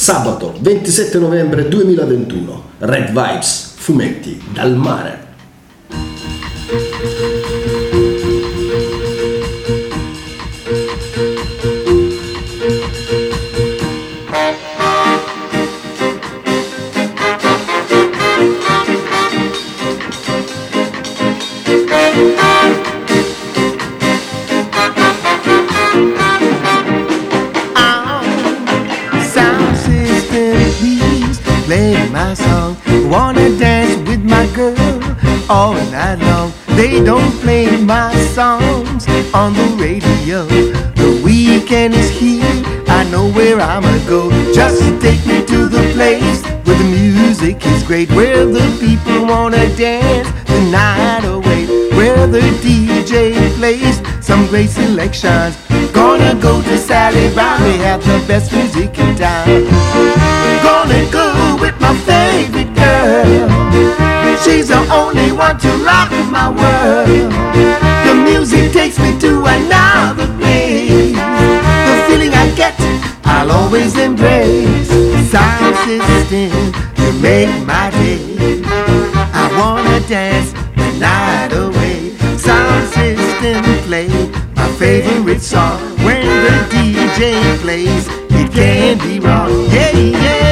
sabato 27 novembre 2021, Red Vibes, fumetti dal mare. All night long, they don't play my songs on the radio. The weekend is here, I know where I'ma go. Just take me to the place where the music is great, where the people wanna dance the night away, where the DJ plays some great selections. Gonna go to Sally Brown, they have the best music in town. Gonna go with my favorite girl, she's the only one to rock my world. The music takes me to another place. The feeling I get, I'll always embrace. Sound system, you make my day. I wanna dance the night away. Sound system, play my favorite song. When the DJ plays, it can't be wrong. Yeah, yeah.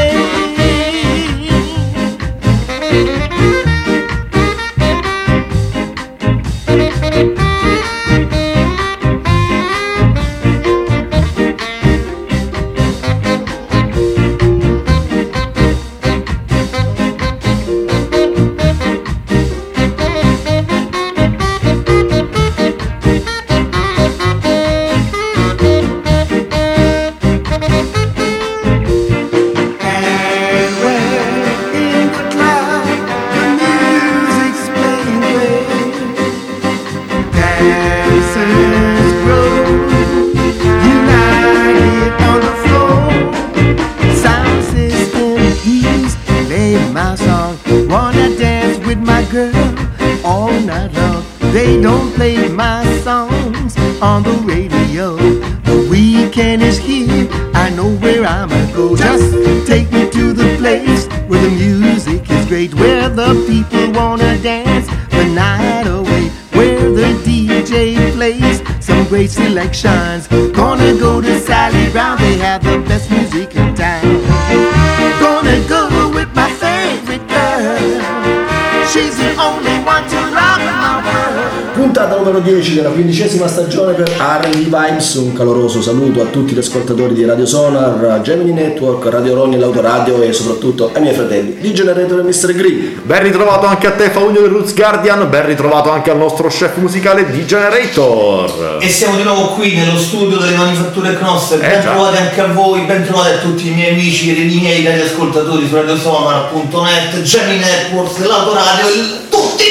Selections. Gonna go to Sally Brown, they have the best music in town. Gonna go with my favorite girl, she's the only one to rock my world. Puntata numero 10 della 15ª stagione per R&B Vibes. Un caloroso saluto a tutti gli ascoltatori di Radio Sonar, Gemini Network, Radio Ronnie, l'Autoradio e soprattutto ai miei fratelli di Generator e Mr. Green. Ben ritrovato anche a te Faugno del Roots Guardian, ben ritrovato anche al nostro chef musicale di Generator. E siamo di nuovo qui nello studio delle Manifatture Knoster. Ben trovati anche a voi, ben trovati a tutti i miei amici e i miei radioascoltatori su radiosonar.net, Gemini Network, l'Autoradio, tutti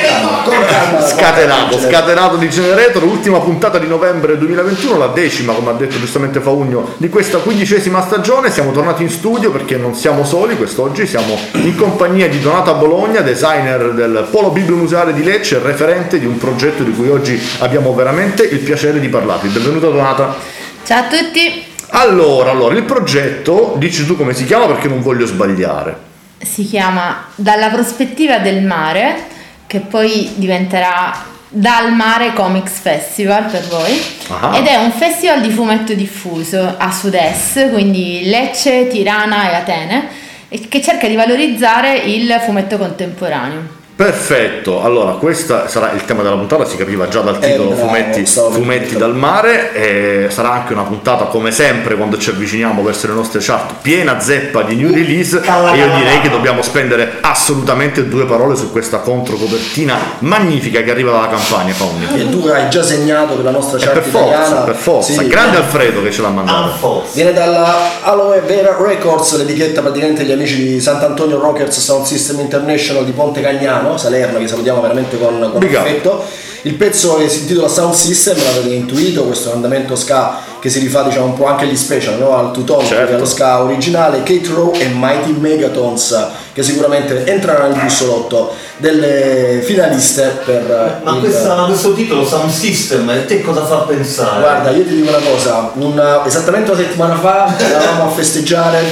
insieme. Scatenato di Generator, ultima puntata di novembre 2021, la 10ª, come ha detto giustamente Faugno, di questa 15ª stagione. Siamo tornati in studio perché non siamo soli quest'oggi, siamo in compagnia di Donata Bologna, designer del Polo Bibliomuseale di Lecce, referente di un progetto di cui oggi abbiamo veramente il piacere di parlarvi. Benvenuta Donata. Ciao a tutti. Allora, il progetto, dici tu come si chiama perché non voglio sbagliare. Si chiama Dalla prospettiva del mare, che poi diventerà Dal Mare Comics Festival per voi. Ed è un festival di fumetto diffuso a sud-est, quindi Lecce, Tirana e Atene, che cerca di valorizzare il fumetto contemporaneo. Perfetto, allora questo sarà il tema della puntata, si capiva già dal titolo, fumetti dal mare, e sarà anche una puntata come sempre quando ci avviciniamo verso le nostre chart piena zeppa di new release, e io direi che dobbiamo spendere assolutamente 2 parole su questa controcopertina magnifica che arriva dalla Campania, Fauni. E tu hai già segnato per la nostra chart italiana. Per forza, sì, grande Alfredo che ce l'ha mandato. Viene dalla Aloe Vera Records, l'etichetta praticamente degli amici di Sant'Antonio Rockers Sound System International di Ponte Cagnano, Salerno, che salutiamo veramente con affetto. Il pezzo si intitola Sound System, l'avete intuito, questo è un andamento ska che si rifà diciamo un po' anche agli special, no? Al two-tone, certo, allo ska originale. Kate Rowe e Mighty Megatons, che sicuramente entreranno nel bussolotto delle finaliste per questo titolo Sound System, a te cosa fa pensare? Guarda, io ti dico una cosa, esattamente una settimana fa eravamo a festeggiare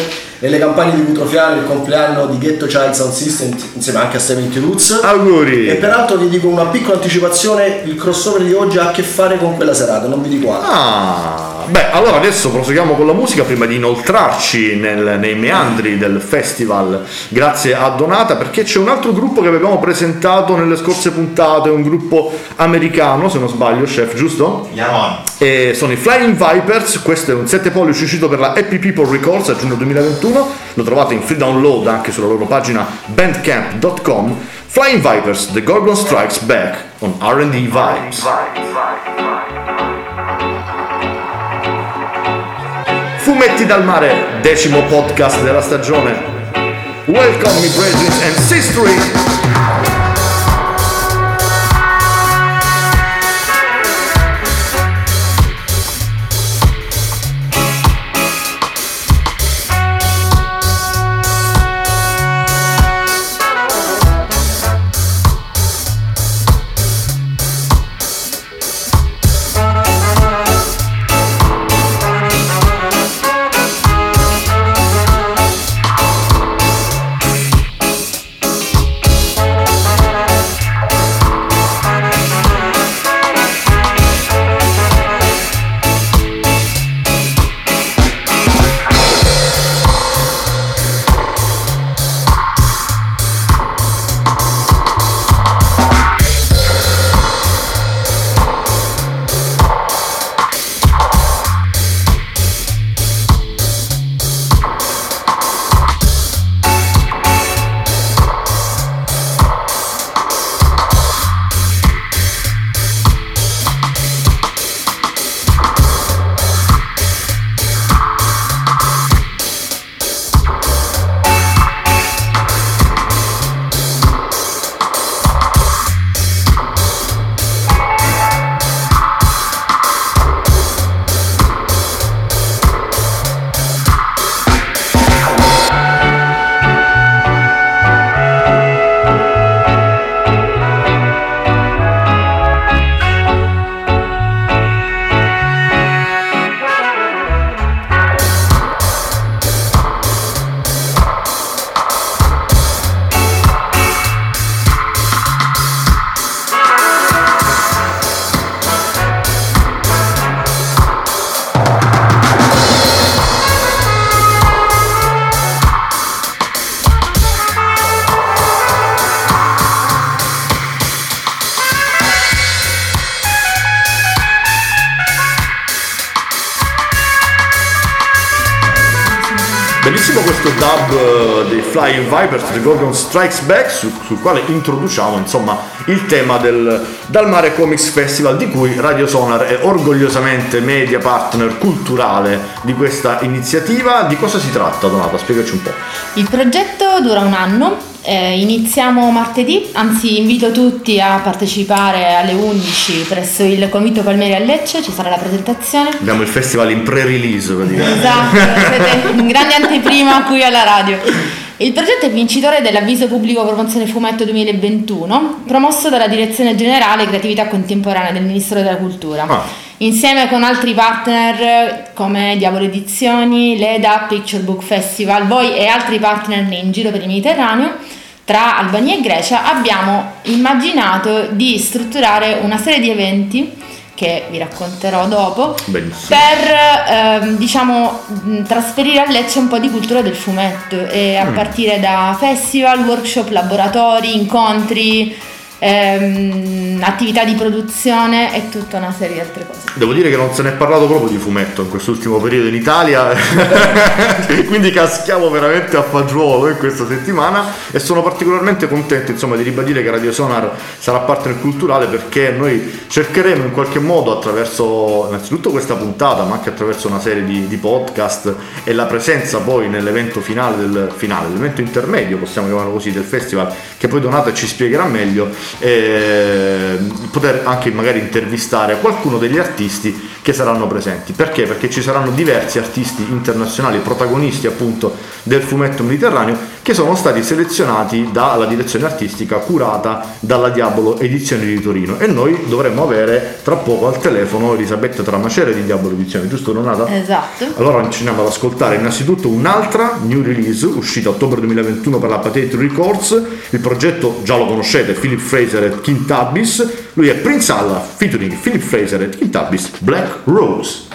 e le campagne di Vutrofiano, il compleanno di Ghetto Child Sound System insieme anche a 70 Roots. Auguri! E peraltro vi dico una piccola anticipazione, il crossover di oggi ha a che fare con quella serata, non vi dico altro. Beh, allora adesso proseguiamo con la musica prima di inoltrarci nei meandri del festival, grazie a Donata, perché c'è un altro gruppo che avevamo presentato nelle scorse puntate, un gruppo americano, se non sbaglio, chef, giusto? E sono i Flying Vipers. Questo è un 7 pollici uscito per la Happy People Records a giugno 2021, lo trovate in free download anche sulla loro pagina bandcamp.com. Flying Vipers, The Gorgon Strikes Back on R&D Vibes. Fumetti dal mare, 10° podcast della stagione. Welcome me brethren and sisters. Bellissimo questo dub dei Flying Vipers, The Gorgon Strikes Back, sul quale introduciamo insomma il tema Dal Mare Comics Festival, di cui Radio Sonar è orgogliosamente media partner culturale di questa iniziativa. Di cosa si tratta, Donata? Spiegaci un po'. Il progetto dura un anno. Iniziamo martedì, anzi invito tutti a partecipare alle 11 presso il Convitto Palmieri a Lecce, ci sarà la presentazione. Abbiamo il festival in pre-release praticamente. Esatto, siete un grande anteprima qui alla radio. Il progetto è vincitore dell'avviso pubblico promozione fumetto 2021, promosso dalla Direzione Generale Creatività Contemporanea del Ministero della Cultura. Insieme con altri partner come Diavolo Edizioni, Leda, Picture Book Festival, voi e altri partner in giro per il Mediterraneo, tra Albania e Grecia, abbiamo immaginato di strutturare una serie di eventi che vi racconterò dopo. Benissimo. Per trasferire a Lecce un po' di cultura del fumetto, e a partire da festival, workshop, laboratori, incontri, attività di produzione e tutta una serie di altre cose. Devo dire che non se ne è parlato proprio di fumetto in quest'ultimo periodo in Italia quindi caschiamo veramente a fagiolo in questa settimana, e sono particolarmente contento insomma di ribadire che Radio Sonar sarà partner culturale, perché noi cercheremo in qualche modo, attraverso innanzitutto questa puntata ma anche attraverso una serie di podcast e la presenza poi nell'evento finale, l'evento intermedio possiamo chiamarlo così, del festival, che poi Donata ci spiegherà meglio, poter anche magari intervistare qualcuno degli artisti che saranno presenti. Perché ci saranno diversi artisti internazionali protagonisti appunto del fumetto mediterraneo, che sono stati selezionati dalla direzione artistica curata dalla Diabolo Edizioni di Torino, e noi dovremmo avere tra poco al telefono Elisabetta Tramacere di Diabolo Edizioni, giusto Donata? Esatto. Allora ci andiamo ad ascoltare innanzitutto un'altra new release uscita a ottobre 2021 per la Patate Records. Il progetto già lo conoscete, Philip Fraser e King Tabbis. Lui è Prince Allah featuring Philip Fraser e King Tabbis, Black Rose.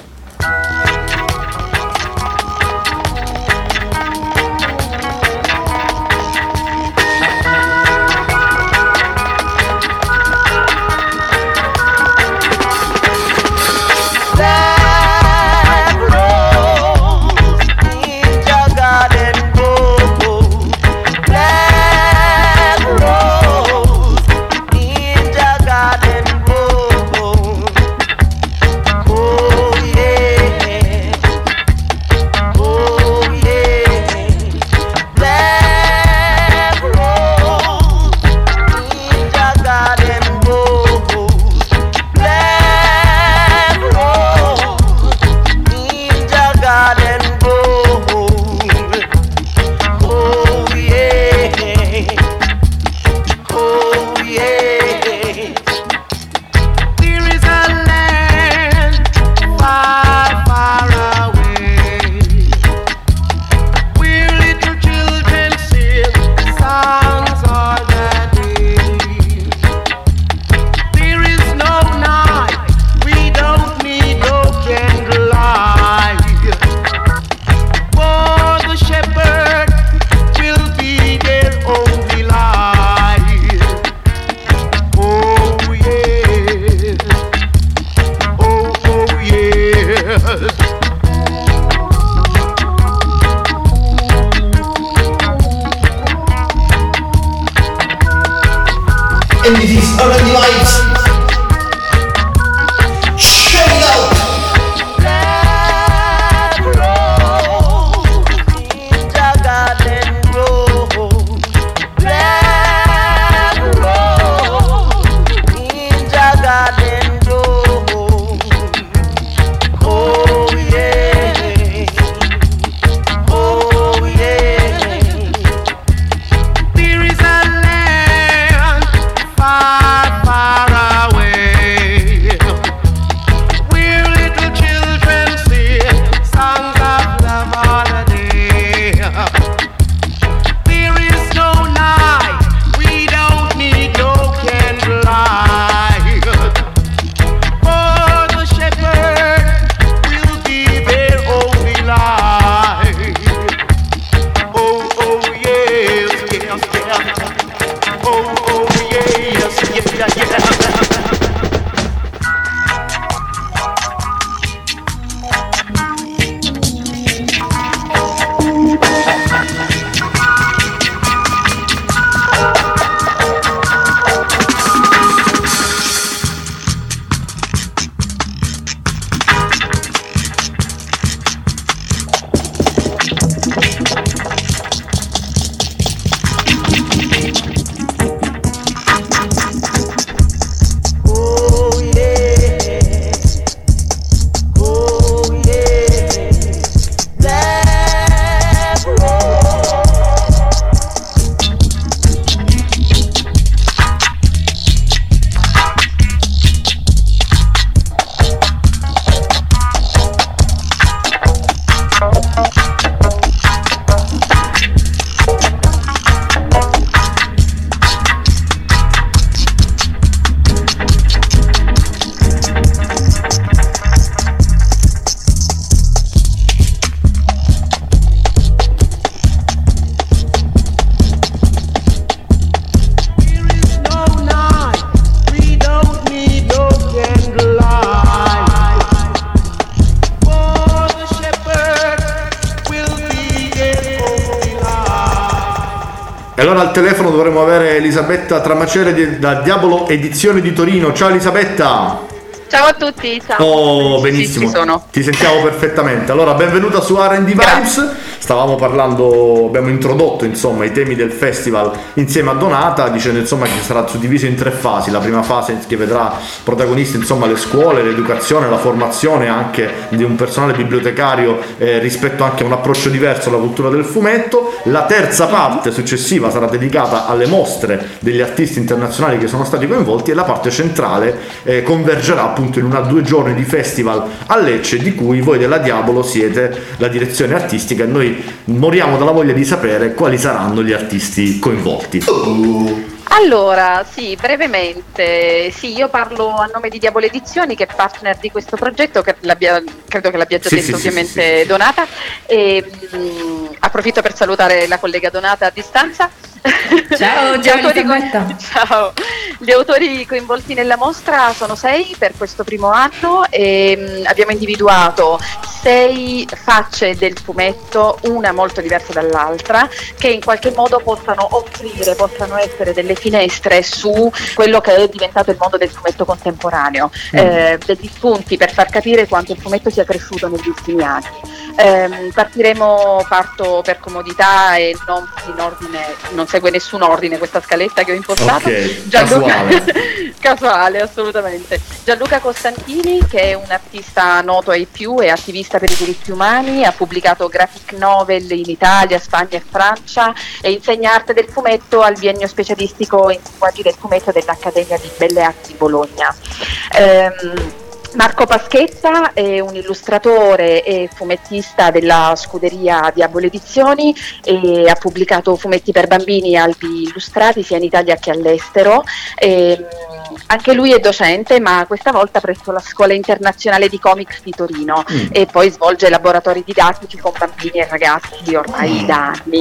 E allora al telefono dovremo avere Elisabetta Tramacere da Diabolo Edizioni di Torino. Ciao Elisabetta! Ciao a tutti, ciao. Oh, benissimo, sì, ci sono. Ti sentiamo perfettamente. Allora, benvenuta su R&D Vibes. stavamo parlando, abbiamo introdotto insomma i temi del festival insieme a Donata, dicendo insomma che sarà suddiviso in 3 fasi. La prima fase che vedrà protagonisti insomma le scuole, l'educazione, la formazione anche di un personale bibliotecario rispetto anche a un approccio diverso alla cultura del fumetto. La terza parte successiva sarà dedicata alle mostre degli artisti internazionali che sono stati coinvolti, e la parte centrale convergerà appunto in 1 o 2 giorni di festival a Lecce, di cui voi della Diabolo siete la direzione artistica, e noi moriamo dalla voglia di sapere quali saranno gli artisti coinvolti. Allora, sì, brevemente, sì, io parlo a nome di Diabolo Edizioni, che è partner di questo progetto, credo che l'abbia già detto ovviamente Donata, e approfitto per salutare la collega Donata a distanza. Ciao, ciao. Gli autori coinvolti nella mostra sono 6 per questo primo anno, e abbiamo individuato 6 facce del fumetto, una molto diversa dall'altra, che in qualche modo possano essere delle finestre su quello che è diventato il mondo del fumetto contemporaneo, degli spunti per far capire quanto il fumetto sia cresciuto negli ultimi anni. Parto per comodità e non in ordine, non segue nessun ordine questa scaletta che ho impostato. Casuale, assolutamente. Gianluca Costantini, che è un artista noto ai più e attivista per i diritti umani, ha pubblicato graphic novel in Italia, Spagna e Francia, e insegna arte del fumetto al biennio specialistico in linguaggi del fumetto dell'Accademia di Belle Arti di Bologna. Marco Paschetta è un illustratore e fumettista della scuderia Diabolo Edizioni, e ha pubblicato fumetti per bambini e albi illustrati sia in Italia che all'estero. Anche lui è docente, ma questa volta presso la Scuola Internazionale di Comics di Torino, e poi svolge laboratori didattici con bambini e ragazzi ormai da anni.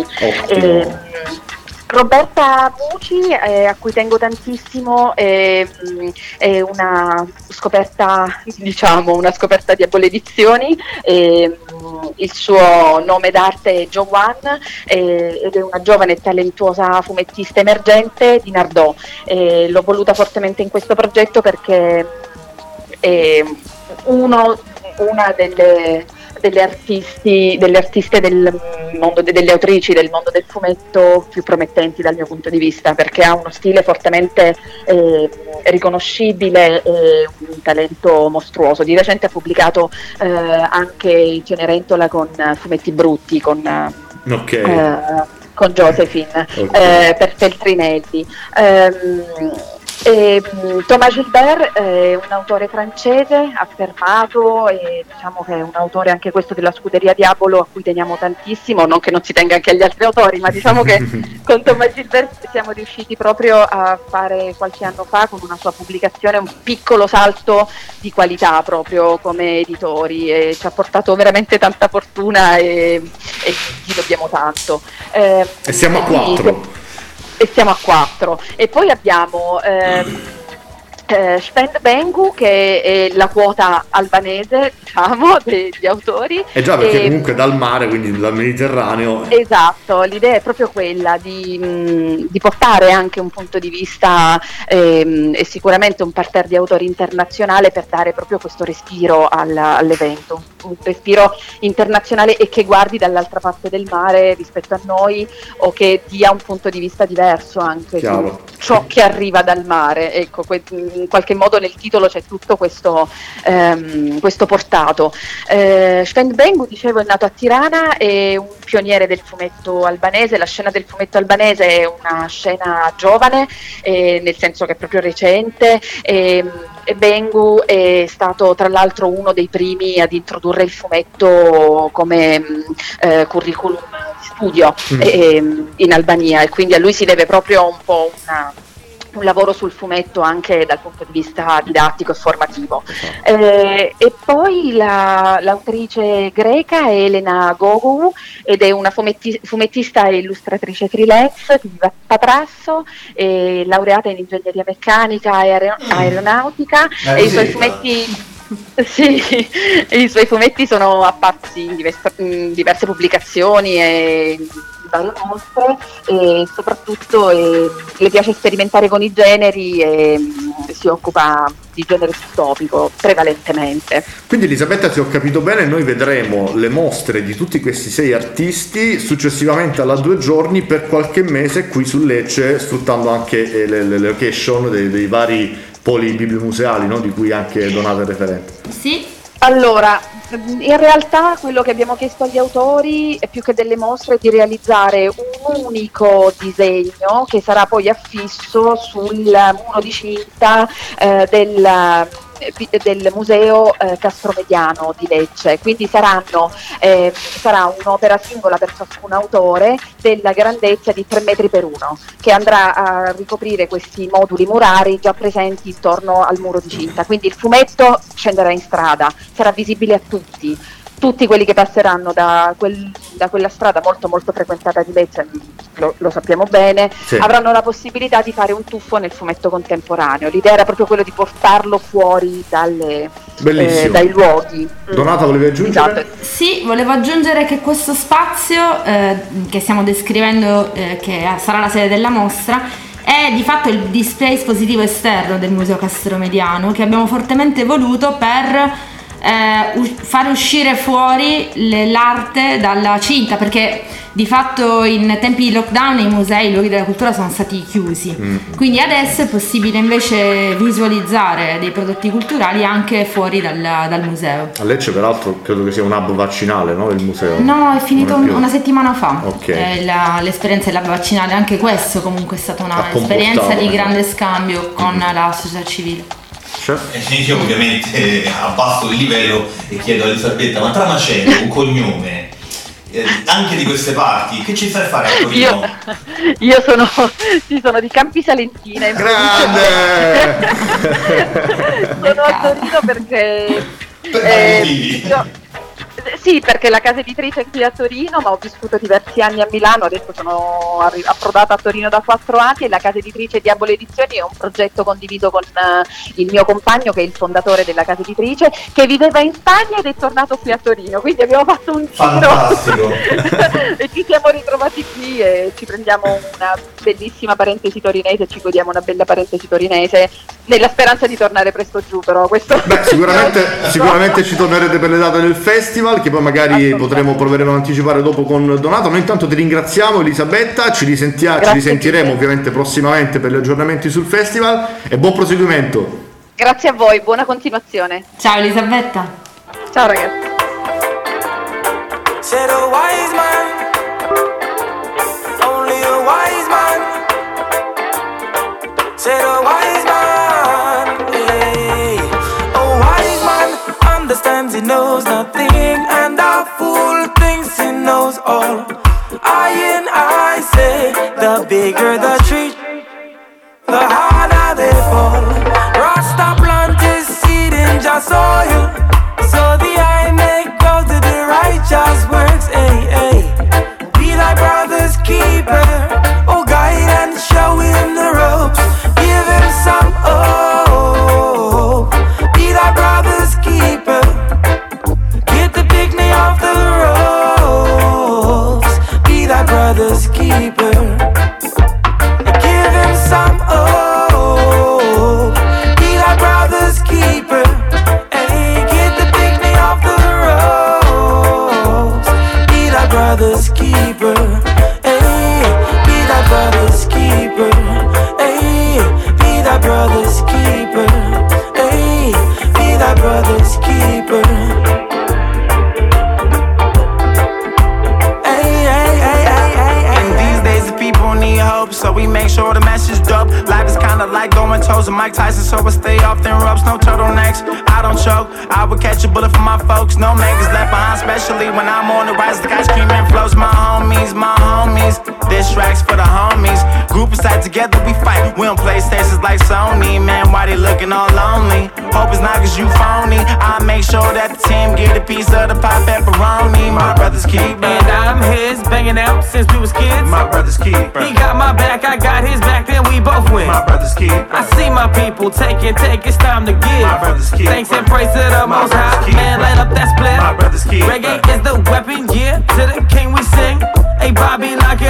Roberta Muci, a cui tengo tantissimo, è una scoperta Diabolo Edizioni. Il suo nome d'arte è Joanne, ed è una giovane e talentuosa fumettista emergente di Nardò. L'ho voluta fortemente in questo progetto perché è una delle artiste del mondo, delle autrici del mondo del fumetto più promettenti dal mio punto di vista, perché ha uno stile fortemente riconoscibile e un talento mostruoso. Di recente ha pubblicato anche Cenerentola con Fumetti Brutti, con Josephine, per Feltrinelli. Thomas Gilbert è un autore francese affermato, e diciamo che è un autore anche questo della scuderia Diabolo, a cui teniamo tantissimo, non che non si tenga anche agli altri autori, ma diciamo che con Thomas Gilbert siamo riusciti proprio a fare qualche anno fa, con una sua pubblicazione, un piccolo salto di qualità proprio come editori, e ci ha portato veramente tanta fortuna, e gli dobbiamo tanto. E siamo a 4. E siamo a 4. E poi abbiamo Spend Bengu, che è la quota albanese, diciamo, degli autori. Già, perché comunque dal mare, quindi dal Mediterraneo. Esatto, l'idea è proprio quella di portare anche un punto di vista e sicuramente un parterre di autori internazionale, per dare proprio questo respiro all'evento, un respiro internazionale, e che guardi dall'altra parte del mare rispetto a noi, o che dia un punto di vista diverso anche su ciò che arriva dal mare. Ecco, in qualche modo nel titolo c'è tutto questo portato. Spend Bengu, dicevo, è nato a Tirana, è un pioniere del fumetto albanese. La scena del fumetto albanese è una scena giovane, nel senso che è proprio recente, e Bengu è stato tra l'altro uno dei primi ad introdurre il fumetto come curriculum studio in Albania, e quindi a lui si deve proprio un po' un lavoro sul fumetto anche dal punto di vista didattico e formativo. E poi l'autrice greca è Elena Gogou, ed è una fumettista e illustratrice freelance di Patrasso, laureata in ingegneria meccanica e aeronautica, e i suoi fumetti... Sì, i suoi fumetti sono apparsi in diverse pubblicazioni e varie mostre e soprattutto le piace sperimentare con i generi e si occupa di genere distopico prevalentemente. Quindi Elisabetta, se ho capito bene, noi vedremo le mostre di tutti questi 6 artisti successivamente alla 2 giorni per qualche mese qui su Lecce, sfruttando anche le location dei vari poli bibliomuseali, no? Di cui anche Donata è referente. Sì. Allora, in realtà quello che abbiamo chiesto agli autori è più che delle mostre è di realizzare un unico disegno che sarà poi affisso sul muro di cinta del museo Castromediano di Lecce, quindi sarà un'opera singola per ciascun autore della grandezza di 3 metri per 1 che andrà a ricoprire questi moduli murari già presenti intorno al muro di cinta, quindi il fumetto scenderà in strada, sarà visibile a tutti quelli che passeranno da quella strada molto molto frequentata di Lecce, lo sappiamo bene, sì. Avranno la possibilità di fare un tuffo nel fumetto contemporaneo. L'idea era proprio quello di portarlo fuori dai luoghi. Donata, volevi aggiungere? Esatto. Sì, volevo aggiungere che questo spazio che stiamo descrivendo, che sarà la sede della mostra, è di fatto il display espositivo esterno del Museo Castromediano, che abbiamo fortemente voluto per fare uscire fuori l'arte dalla cinta, perché di fatto in tempi di lockdown i musei, i luoghi della cultura sono stati chiusi, quindi adesso è possibile invece visualizzare dei prodotti culturali anche fuori dal museo. A Lecce peraltro credo che sia un hub vaccinale, no? Il museo? No, è finito una settimana fa. Okay. L'esperienza dell'hub vaccinale, anche questo comunque è stata un'esperienza di grande scambio con la società civile. Io ovviamente abbasso il livello e chiedo a Elisabetta, ma tra Macello, un cognome anche di queste parti, che ci sai fare a Torino? Io sono di Campi Salentina. Grande! Sono a Torino perché sì, perché la casa editrice è qui a Torino, ma ho vissuto diversi anni a Milano, adesso sono approdata a Torino da 4 anni e la casa editrice Diabolo Edizioni è un progetto condiviso con il mio compagno, che è il fondatore della casa editrice, che viveva in Spagna ed è tornato qui a Torino, quindi abbiamo fatto un giro e ci siamo ritrovati qui e ci prendiamo una bellissima parentesi torinese, ci godiamo una bella parentesi torinese, nella speranza di tornare presto giù, però questo... Beh, sicuramente ci tornerete per le date del festival, che poi magari proveremo ad anticipare dopo con Donato. Noi intanto ti ringraziamo Elisabetta, ci risentiremo ovviamente prossimamente per gli aggiornamenti sul festival e buon proseguimento. Grazie a voi, buona continuazione. Ciao Elisabetta. Ciao ragazzi. He knows nothing, and a fool thinks he knows all. I say, the bigger the tree, the harder they fall. Rasta plant his seed in just soil, so the eye may go to the righteous works. Be thy brother's keeper, oh guide and show him the ropes. Give him some hope. Be thy brother's keeper. Off the ropes, be thy brother's keeper. Give him some hope. Be thy brother's keeper. Hey, get the picnic off the ropes. Be thy brother's keeper. Hey, be thy brother's keeper. Hey, be thy brother's keeper. Hey, be thy brother's keeper. So we make sure the message dope. Life is kinda like going toes with Mike Tyson, so I stay off them ropes. No turtlenecks, I don't choke. I would catch a bullet for my folks. No man gets left behind, especially when I'm on the rise. The ice cream and flows. My homies. This track's for the homies. Group is tight together, we fight. We don't play stations like Sony. Man, why they looking all lonely? Hope it's not cause you phony. I make sure that the team get a piece of the pop pepperoni. My brother's keeper, and I'm his, banging out since we was kids. My brother's keeper. He got my back, I got his back, then we both win. My brother's keeper. I see my people take, it's time to give. My brother's keeper. Thanks and praise to the most high. Man, light up that split. My brother's keeper. Reggae is the weapon, yeah, to the king we sing. Hey Bobby, lock it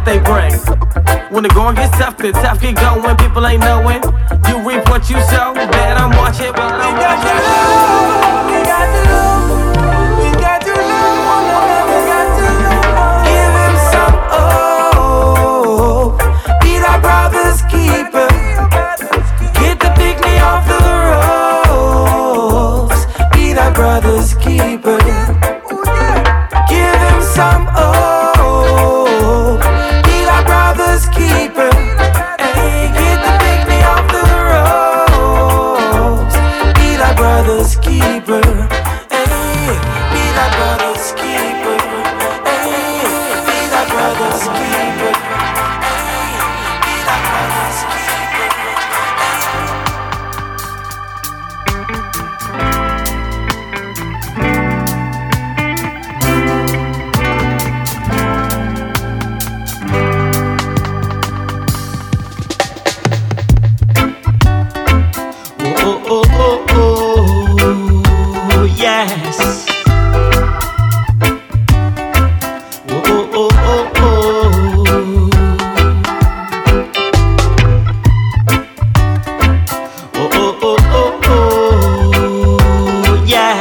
what they bring. When the going gets tough, the tough get going. People ain't knowing. You reap what you sow. Bet I'm watching, but I'm watching. We got to love. We got to love. One another got to love. Give him some hope. Be thy brother's keeper. Get the picnic off the ropes. Be thy brother's keeper. Give him some hope. Be thy brother's keeper. Hey, get the picnic off the ropes. Be thy brother's keeper. Hey, be thy brother's keeper. Hey, be thy brother's keeper. Hey, be thy brother's keeper. Yes. Yeah.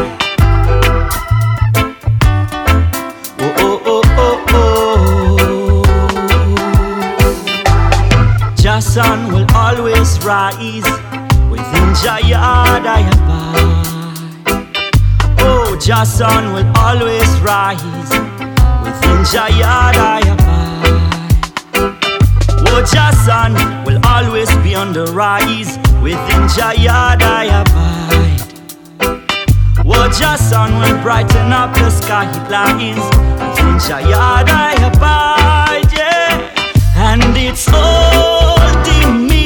Your sun will always rise within Jayad I abide. Oh, your sun will always rise within Jayad I abide. Oh, your sun will always be on the rise within Jayad I abide. Oh, your sun will brighten up the sky lines within Jayad I abide. Yeah, and it's holding me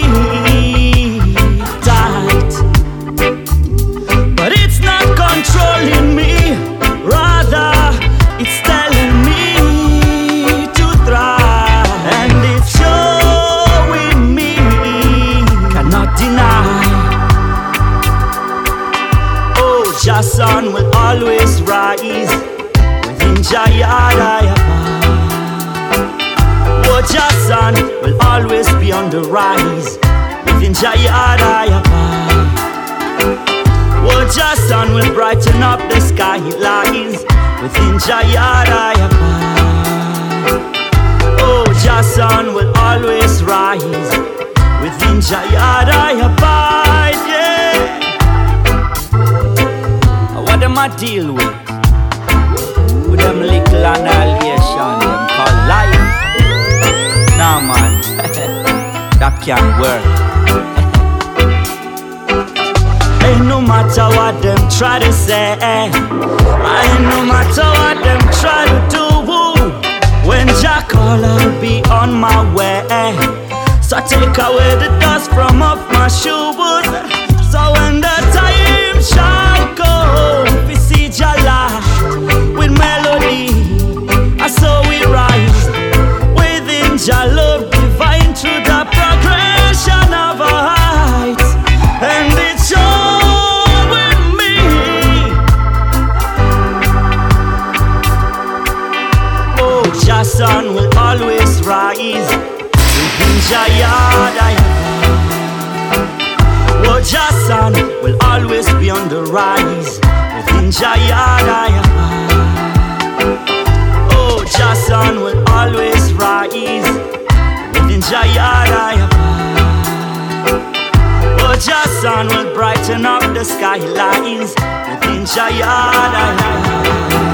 tight, but it's not controlling me. Rather, it's telling me to thrive, and it's showing me, cannot deny. Oh, your sun will always rise within Jayad I abide. Oh, your sun will always be on the rise within Jayad I abide. Oh, your sun will brighten up the sky lines within Jayad I abide. Oh, your sun will always rise within Jayad I abide. Yeah. What am I deal with? With them little annihilation them call life. Nah man, that can't work. Ain't no matter what them try to say, ain't no matter what them try to do. When Jah call, I'll be on my way. So take away the dust from off my shoes. So when the time shall come, we see Jah light with melody. And so we rise within Jah love divine through the progression of our heights. And it's showing me, oh, Jah sun will always rise within Jayad I abide. Oh, Jah sun will always be on the rise within Jayad I abide. Oh, Jah sun will always rise within Jayad I abide. Oh, Jah sun will brighten up the sky lines within Jayad I abide.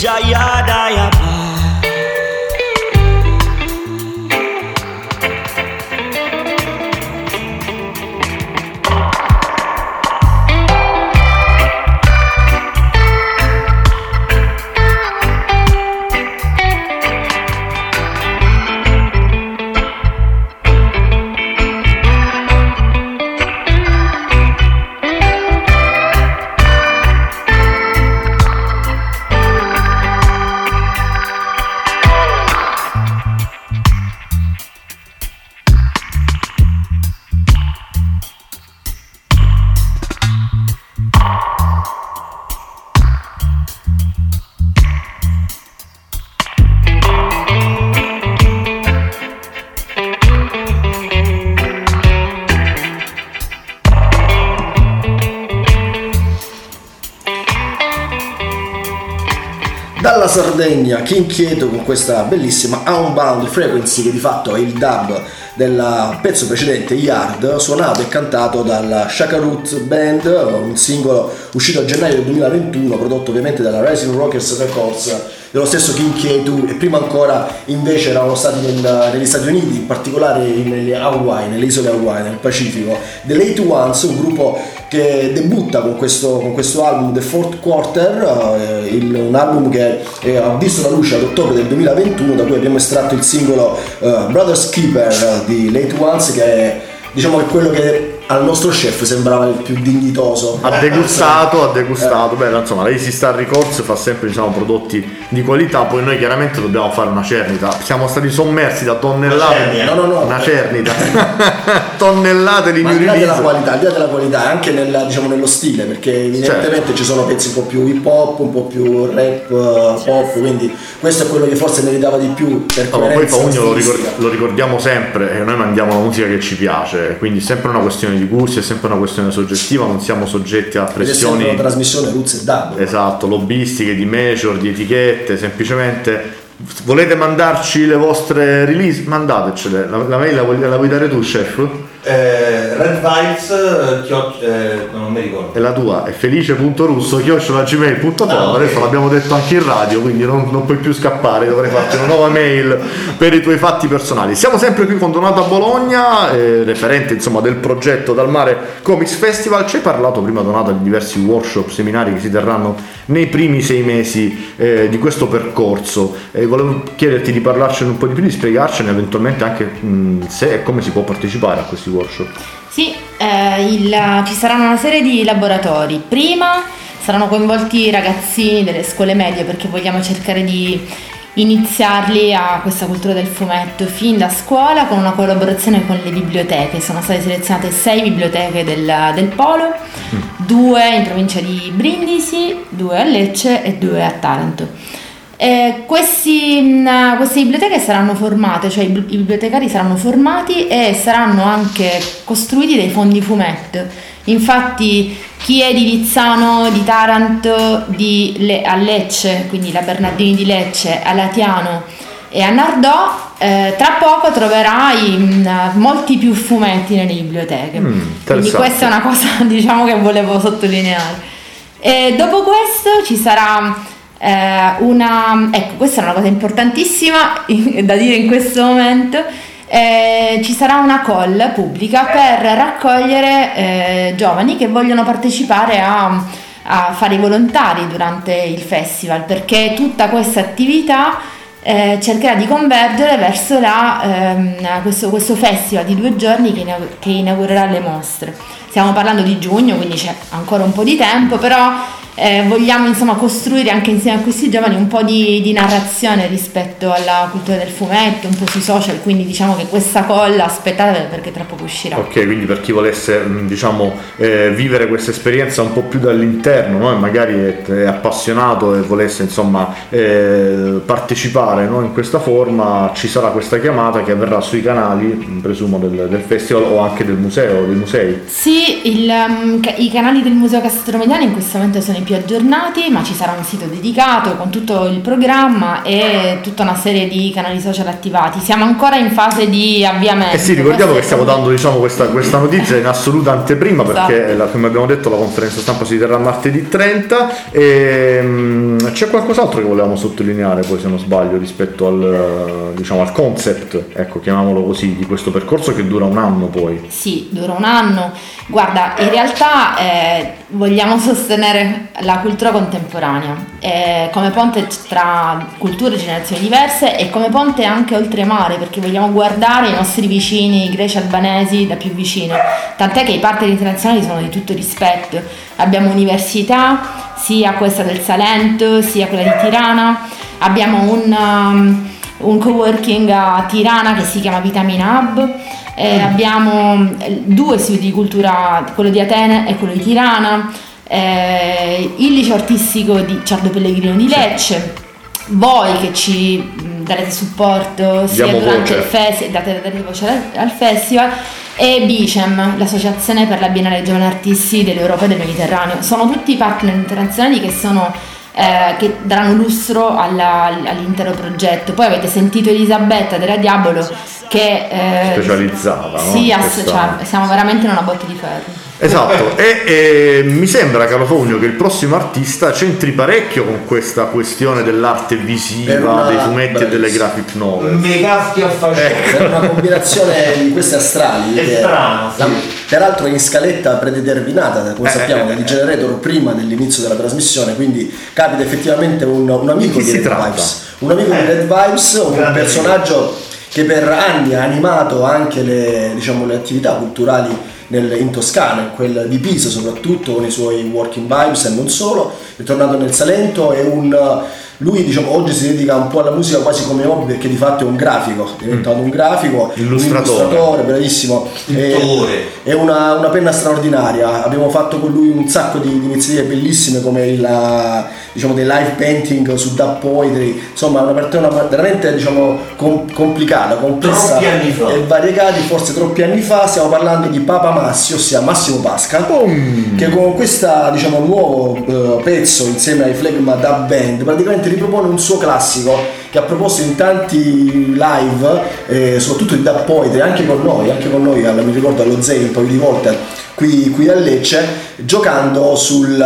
Jayada Dalla Sardegna, King Chieto con questa bellissima Unbound Frequency, che di fatto è il dub del pezzo precedente, Yard, suonato e cantato dalla Shakarut Band, un singolo uscito a gennaio del 2021, prodotto ovviamente dalla Rising Rockers Records dello stesso King K2, e prima ancora invece erano stati negli Stati Uniti, in particolare nelle isole Hawaii, nel Pacifico, The Late Ones, un gruppo che debutta con questo album The Fourth Quarter, un album che ha visto la luce ad ottobre del 2021, da cui abbiamo estratto il singolo Brothers Keeper di Late Ones, che è, diciamo, che quello che al nostro chef sembrava il più dignitoso. Ha degustato. Beh, insomma, lei si sta a Records, fa sempre, diciamo, prodotti di qualità. Poi noi chiaramente dobbiamo fare una cernita. Siamo stati sommersi da tonnellate. Una cernita. Tonnellate di new release. Al di là della qualità, anche nello stile, perché evidentemente ci sono pezzi un po' più hip hop, un po' più rap, pop, quindi questo è quello che forse meritava di più per coerenza. Poi Faugno lo ricordiamo sempre, noi mandiamo la musica che ci piace, quindi è sempre una questione di gusti, è sempre una questione soggettiva, non siamo soggetti a pressioni. È una trasmissione roots e dub. Esatto, lobbistiche, di major, di etichette, semplicemente volete mandarci le vostre release? Mandatecele. La mail la vuoi dare tu, chef? Red Vibes, non mi ricordo. E la tua è felice.russo@gmail.com. Adesso l'abbiamo detto anche in radio, quindi non puoi più scappare, dovrei farti una nuova mail per i tuoi fatti personali. Siamo sempre qui con Donata Bologna, referente insomma del progetto Dal Mare Comics Festival. Ci hai parlato prima, Donata, di diversi workshop, seminari che si terranno nei primi 6 mesi di questo percorso. Volevo chiederti di parlarcene un po' di più, di spiegarcene eventualmente anche se e come si può partecipare a questi workshop. Sì, ci saranno una serie di laboratori. Prima saranno coinvolti i ragazzini delle scuole medie, perché vogliamo cercare di iniziarli a questa cultura del fumetto fin da scuola, con una collaborazione con le biblioteche. Sono state selezionate 6 biblioteche del Polo, 2 in provincia di Brindisi, 2 a Lecce e 2 a Taranto. Queste biblioteche saranno formate, cioè i bibliotecari saranno formati e saranno anche costruiti dei fondi fumetto. Infatti chi è di Lizzano, di Taranto, a Lecce, quindi la Bernardini di Lecce, a Latiano e a Nardò, tra poco troverai molti più fumetti nelle biblioteche. Quindi questa è una cosa, diciamo, che volevo sottolineare. E dopo questo ci sarà questa è una cosa importantissima da dire in questo momento. Ci sarà una call pubblica per raccogliere giovani che vogliono partecipare a fare i volontari durante il festival, perché tutta questa attività cercherà di convergere verso questo festival di 2 giorni che inaugurerà le mostre. Stiamo parlando di giugno, quindi c'è ancora un po' di tempo, però vogliamo insomma costruire anche insieme a questi giovani un po' di narrazione rispetto alla cultura del fumetto, un po' sui social, quindi diciamo che questa colla aspettate, perché tra poco uscirà. Ok, quindi per chi volesse vivere questa esperienza un po' più dall'interno, no? E magari è appassionato e volesse insomma partecipare, no? In questa forma, ci sarà questa chiamata che avverrà sui canali, presumo, del festival o anche dei musei. Sì, i canali del Museo Castromediano in questo momento sono i più aggiornati, ma ci sarà un sito dedicato con tutto il programma e tutta una serie di canali social attivati. Siamo ancora in fase di avviamento. Sì, ricordiamo che stiamo dando, diciamo, questa notizia in assoluta anteprima, perché come abbiamo detto la conferenza stampa si terrà martedì 30 e c'è qualcos'altro che volevamo sottolineare poi, se non sbaglio, rispetto al concept, ecco, chiamiamolo così, di questo percorso che dura un anno poi. Sì, dura un anno. Guarda, in realtà vogliamo sostenere la cultura contemporanea come ponte tra culture e generazioni diverse e come ponte anche oltremare, perché vogliamo guardare i nostri vicini greci, albanesi da più vicino, tant'è che i partner internazionali sono di tutto rispetto. Abbiamo università, sia questa del Salento sia quella di Tirana, abbiamo un coworking a Tirana che si chiama Vitamina Hub, abbiamo 2 istituti di cultura, quello di Atene e quello di Tirana, il liceo artistico di Ciardo Pellegrino di Lecce. Voi che ci darete supporto sia durante il festival, date voce al festival, e Bicem, l'associazione per la Biennale dei Giovani Artisti dell'Europa e del Mediterraneo, sono tutti partner internazionali che daranno lustro all'intero progetto. Poi avete sentito Elisabetta della Diabolo che specializzava, sì, siamo veramente in una botte di ferro. Esatto, e mi sembra, caro Fogno, che il prossimo artista c'entri parecchio con questa questione dell'arte visiva, dei fumetti e delle graphic novel. Mi caschi a fare è una combinazione di queste astrali. È strano, sì. Peraltro in scaletta predeterminata, come sappiamo, di Generator prima dell'inizio della trasmissione, quindi capita effettivamente un amico di Red Vibes. Un amico di Red Vibes, un personaggio che per anni ha animato anche le attività culturali in Toscana, in quel di Pisa soprattutto, con i suoi Working Vibes e non solo. È tornato nel Salento e lui oggi si dedica un po' alla musica quasi come hobby, perché di fatto è un grafico, è diventato un grafico, illustratore bravissimo, è una penna straordinaria. Abbiamo fatto con lui un sacco di iniziative bellissime, come dei live painting su Dub Poetry, insomma una persona veramente complicata, complessa e variegata, forse troppi anni fa. Stiamo parlando di Papa Massi, ossia Massimo Pasca, che con questa nuovo pezzo insieme ai Phlegma Dub Band praticamente ripropone un suo classico che ha proposto in tanti live, soprattutto di Dub Poetry, anche con noi mi ricordo allo Zei un paio di volte qui a Lecce, giocando sul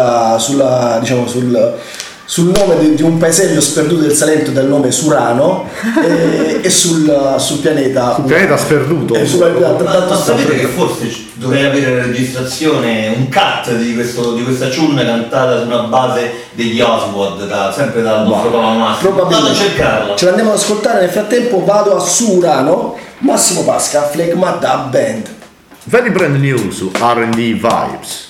nome di un paesello sperduto del Salento del nome Surano e sul pianeta sperduto. Ma sapete che forse dovrei avere la registrazione, un cut di questa ciurna cantata su una base degli Oswald, sempre dal nostro Papa Massimo. Vado a cercarla. Ce l'andiamo ad ascoltare, nel frattempo vado a Surano, Massimo Pasca, Phlegma Dub Band. Very brand new su R&D Vibes.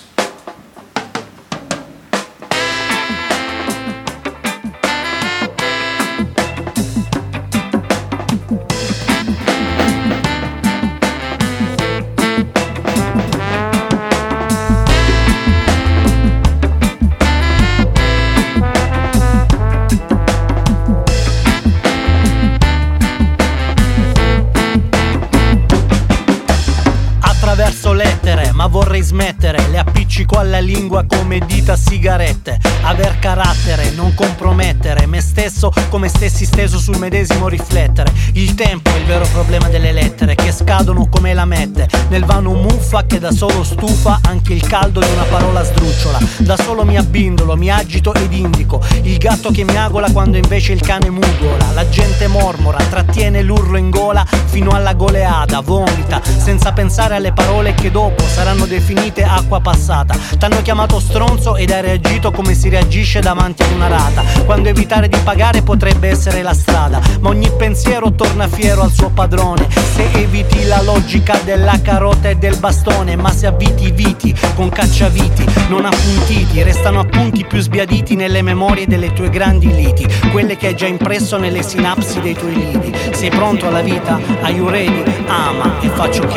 Ma vorrei smettere, le appiccico alla lingua come dita sigarette. Aver carattere, non compromettere me stesso come stessi steso sul medesimo riflettere. Il tempo è il vero problema delle lettere che scadono come lamette nel vano muffa che da solo stufa anche il caldo di una parola sdrucciola. Da solo mi abbindolo, mi agito ed indico il gatto che miagola quando invece il cane mugola. La gente mormora, trattiene l'urlo in gola fino alla goleada, vomita senza pensare alle parole che dopo saranno definite acqua passata. T'hanno chiamato stronzo ed hai reagito come si reagisce davanti ad una rata, quando evitare di pagare potrebbe essere la strada. Ma ogni pensiero torna fiero al suo padrone se eviti la logica della carota e del bastone. Ma se avviti viti con cacciaviti non appuntiti, restano appunti più sbiaditi nelle memorie delle tue grandi liti, quelle che hai già impresso nelle sinapsi dei tuoi lidi. Sei pronto alla vita? Are you ready? Ama e faccio che vuoi.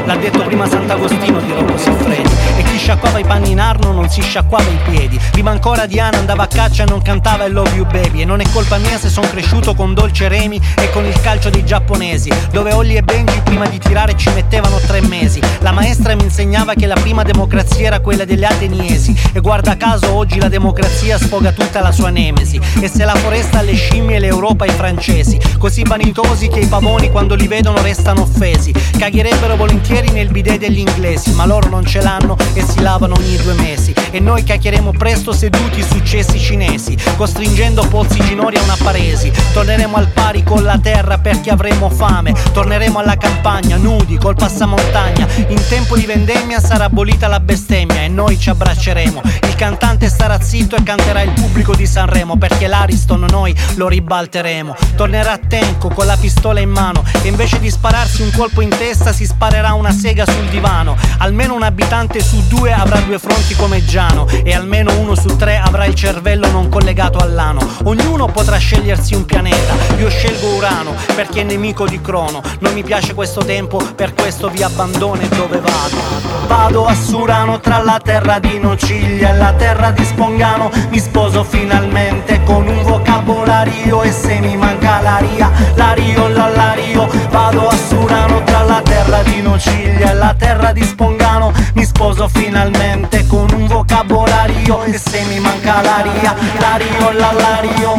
L'ha detto prima Sant'Agostino di Rocco Siffredi. E chi sciacquava i panni in Arno non si sciacquava i piedi. Prima ancora Diana andava a caccia e non cantava I love you baby. E non è colpa mia se son cresciuto con Dolce Remi e con il calcio dei giapponesi, dove Olli e Benji prima di tirare ci mettevano 3 mesi. La maestra mi insegnava che la prima democrazia era quella degli ateniesi. E guarda caso oggi la democrazia sfoga tutta la sua nemesi. E se la foresta alle scimmie e l'Europa ai francesi, così vanitosi che i pavoni quando li vedono restano offesi. Cagherebbero volentieri nel bidet degli inglesi, ma loro non ce l'hanno e si lavano ogni 2 mesi. E noi cacchieremo presto seduti su cessi cinesi, costringendo Pozzi Ginori a una paresi. Torneremo al pari con la terra perché avremo fame. Torneremo alla campagna nudi col passamontagna. In tempo di vendemmia sarà abolita la bestemmia e noi ci abbracceremo. Il cantante starà zitto e canterà il pubblico di Sanremo, perché l'Ariston noi lo ribalteremo. Tornerà Tenco con la pistola in mano e invece di spararsi un colpo in testa si sparerà una sega sul divano. Almeno un abitante su 2 avrà 2 fronti come Giano e almeno 1 su 3 avrà il cervello non collegato all'ano. Ognuno potrà scegliersi un pianeta. Io scelgo Urano perché è nemico di Crono. Non mi piace questo tempo, per questo vi abbandono. E dove vado? Vado a Surano, tra la terra di Nociglia e la terra di Spongano. Mi sposo finalmente con un vocabolario e se mi manca l'aria, l'ario, l'ario. Vado a Surano, tra la terra di Nociglia e la terra di Spongano. Mi sposo finalmente con un vocabolario e se mi manca l'aria, l'ario, l'ario.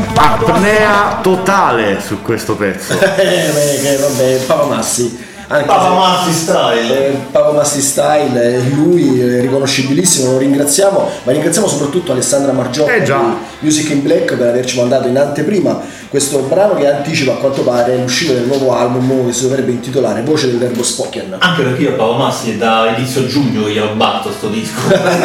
Apnea totale su questo pezzo. Vabbè, Papa Massi. Papa Massi Style. Papa Massi Style, lui è riconoscibilissimo, lo ringraziamo, ma ringraziamo soprattutto Alessandra Margiotta di Music in Black per averci mandato in anteprima questo brano che anticipa a quanto pare l'uscita del nuovo album che si dovrebbe intitolare Voce del Verbo Spoken. Anche perché io Papa Massi è da inizio giugno che glielo batto sto disco.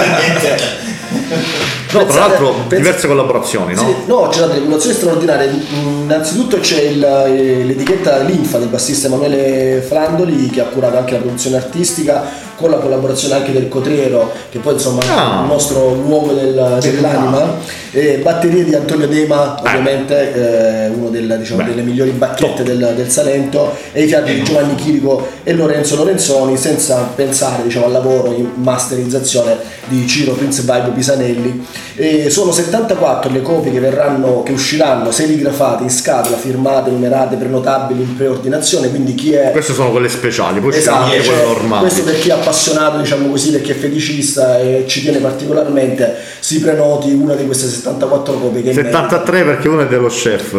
No, tra l'altro diverse collaborazioni, no? Sì, no, c'è una tribolazione straordinaria. Innanzitutto c'è l'etichetta Linfa del bassista Emanuele Frandoli, che ha curato anche la produzione artistica con la collaborazione anche del Cotriero, che poi insomma è il nostro luogo dell'anima, e batterie di Antonio Dema, ovviamente uno delle migliori bacchette del Salento, e i fiati di Giovanni Chirico e Lorenzo Lorenzoni, senza pensare al lavoro in masterizzazione di Ciro Prince Vibe Pisanelli. E sono 74 le copie che usciranno serigrafate in scatola, firmate, numerate, prenotabili in preordinazione, quindi chi è... Queste sono quelle speciali, poi c'è anche quelle normali. Questo per chi è appassionato, per chi è feticista e ci tiene particolarmente, si prenoti una di queste 74 copie che 73 perché una è dello chef,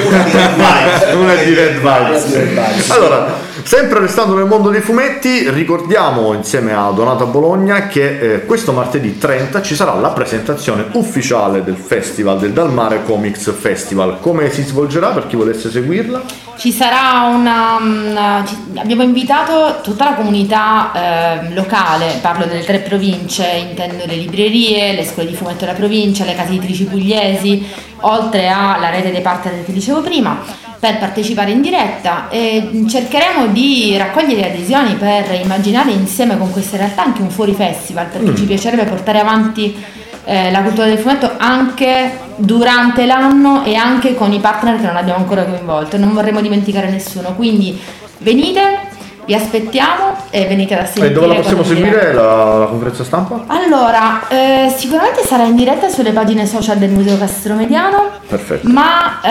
una è di Red Vibes. Allora, sempre restando nel mondo dei fumetti, ricordiamo insieme a Donata Bologna che questo martedì 30 ci sarà la presentazione ufficiale del festival, del Dalmare Comics Festival. Come si svolgerà per chi volesse seguirla? Ci sarà abbiamo invitato tutta la comunità locale, parlo delle 3 province, intendo le librerie, le scuole di fumetto della provincia, le case editrici pugliesi, oltre alla rete dei partner che dicevo prima, per partecipare in diretta, e cercheremo di raccogliere adesioni per immaginare insieme con queste realtà anche un fuori festival, perché ci piacerebbe portare avanti la cultura del fumetto anche durante l'anno e anche con i partner che non abbiamo ancora coinvolto. Non vorremmo dimenticare nessuno, quindi venite, vi aspettiamo e venite a sentire. E dove la possiamo seguire la conferenza stampa? Allora, sicuramente sarà in diretta sulle pagine social del Museo Castromediano. Perfetto. Ma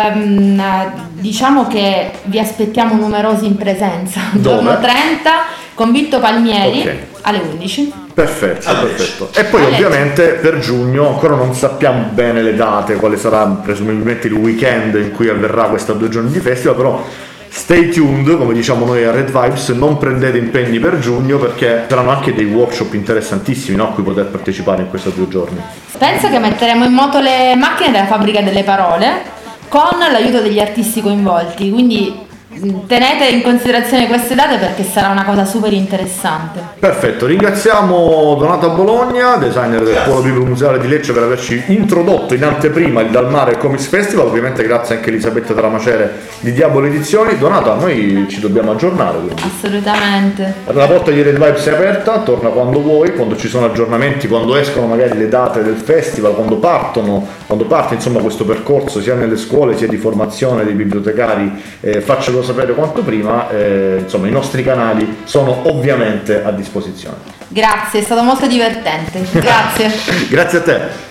diciamo che vi aspettiamo numerosi in presenza. Giorno 30 con Vitto Palmieri alle 11. Perfetto. E poi ovviamente per giugno ancora non sappiamo bene le date, quale sarà presumibilmente il weekend in cui avverrà questa 2 giorni di festival, però stay tuned, come diciamo noi a Red Vibes, non prendete impegni per giugno perché saranno anche dei workshop interessantissimi, no, a cui poter partecipare in questi 2 giorni. Penso che metteremo in moto le macchine della Fabbrica delle Parole con l'aiuto degli artisti coinvolti, quindi tenete in considerazione queste date perché sarà una cosa super interessante. Perfetto, ringraziamo Donata Bologna, designer del Polo Bibliomuseale di Lecce, per averci introdotto in anteprima il Dalmare Comics Festival. Ovviamente grazie anche a Elisabetta Tramacere di Diabolo Edizioni. Donata, noi ci dobbiamo aggiornare, quindi. Assolutamente. La porta di Red Vibes è aperta, torna quando vuoi, quando ci sono aggiornamenti, quando escono magari le date del festival, quando parte insomma questo percorso sia nelle scuole sia di formazione dei bibliotecari, faccelo sapere quanto prima, insomma i nostri canali sono ovviamente a disposizione. Grazie, è stato molto divertente. Grazie. Grazie a te.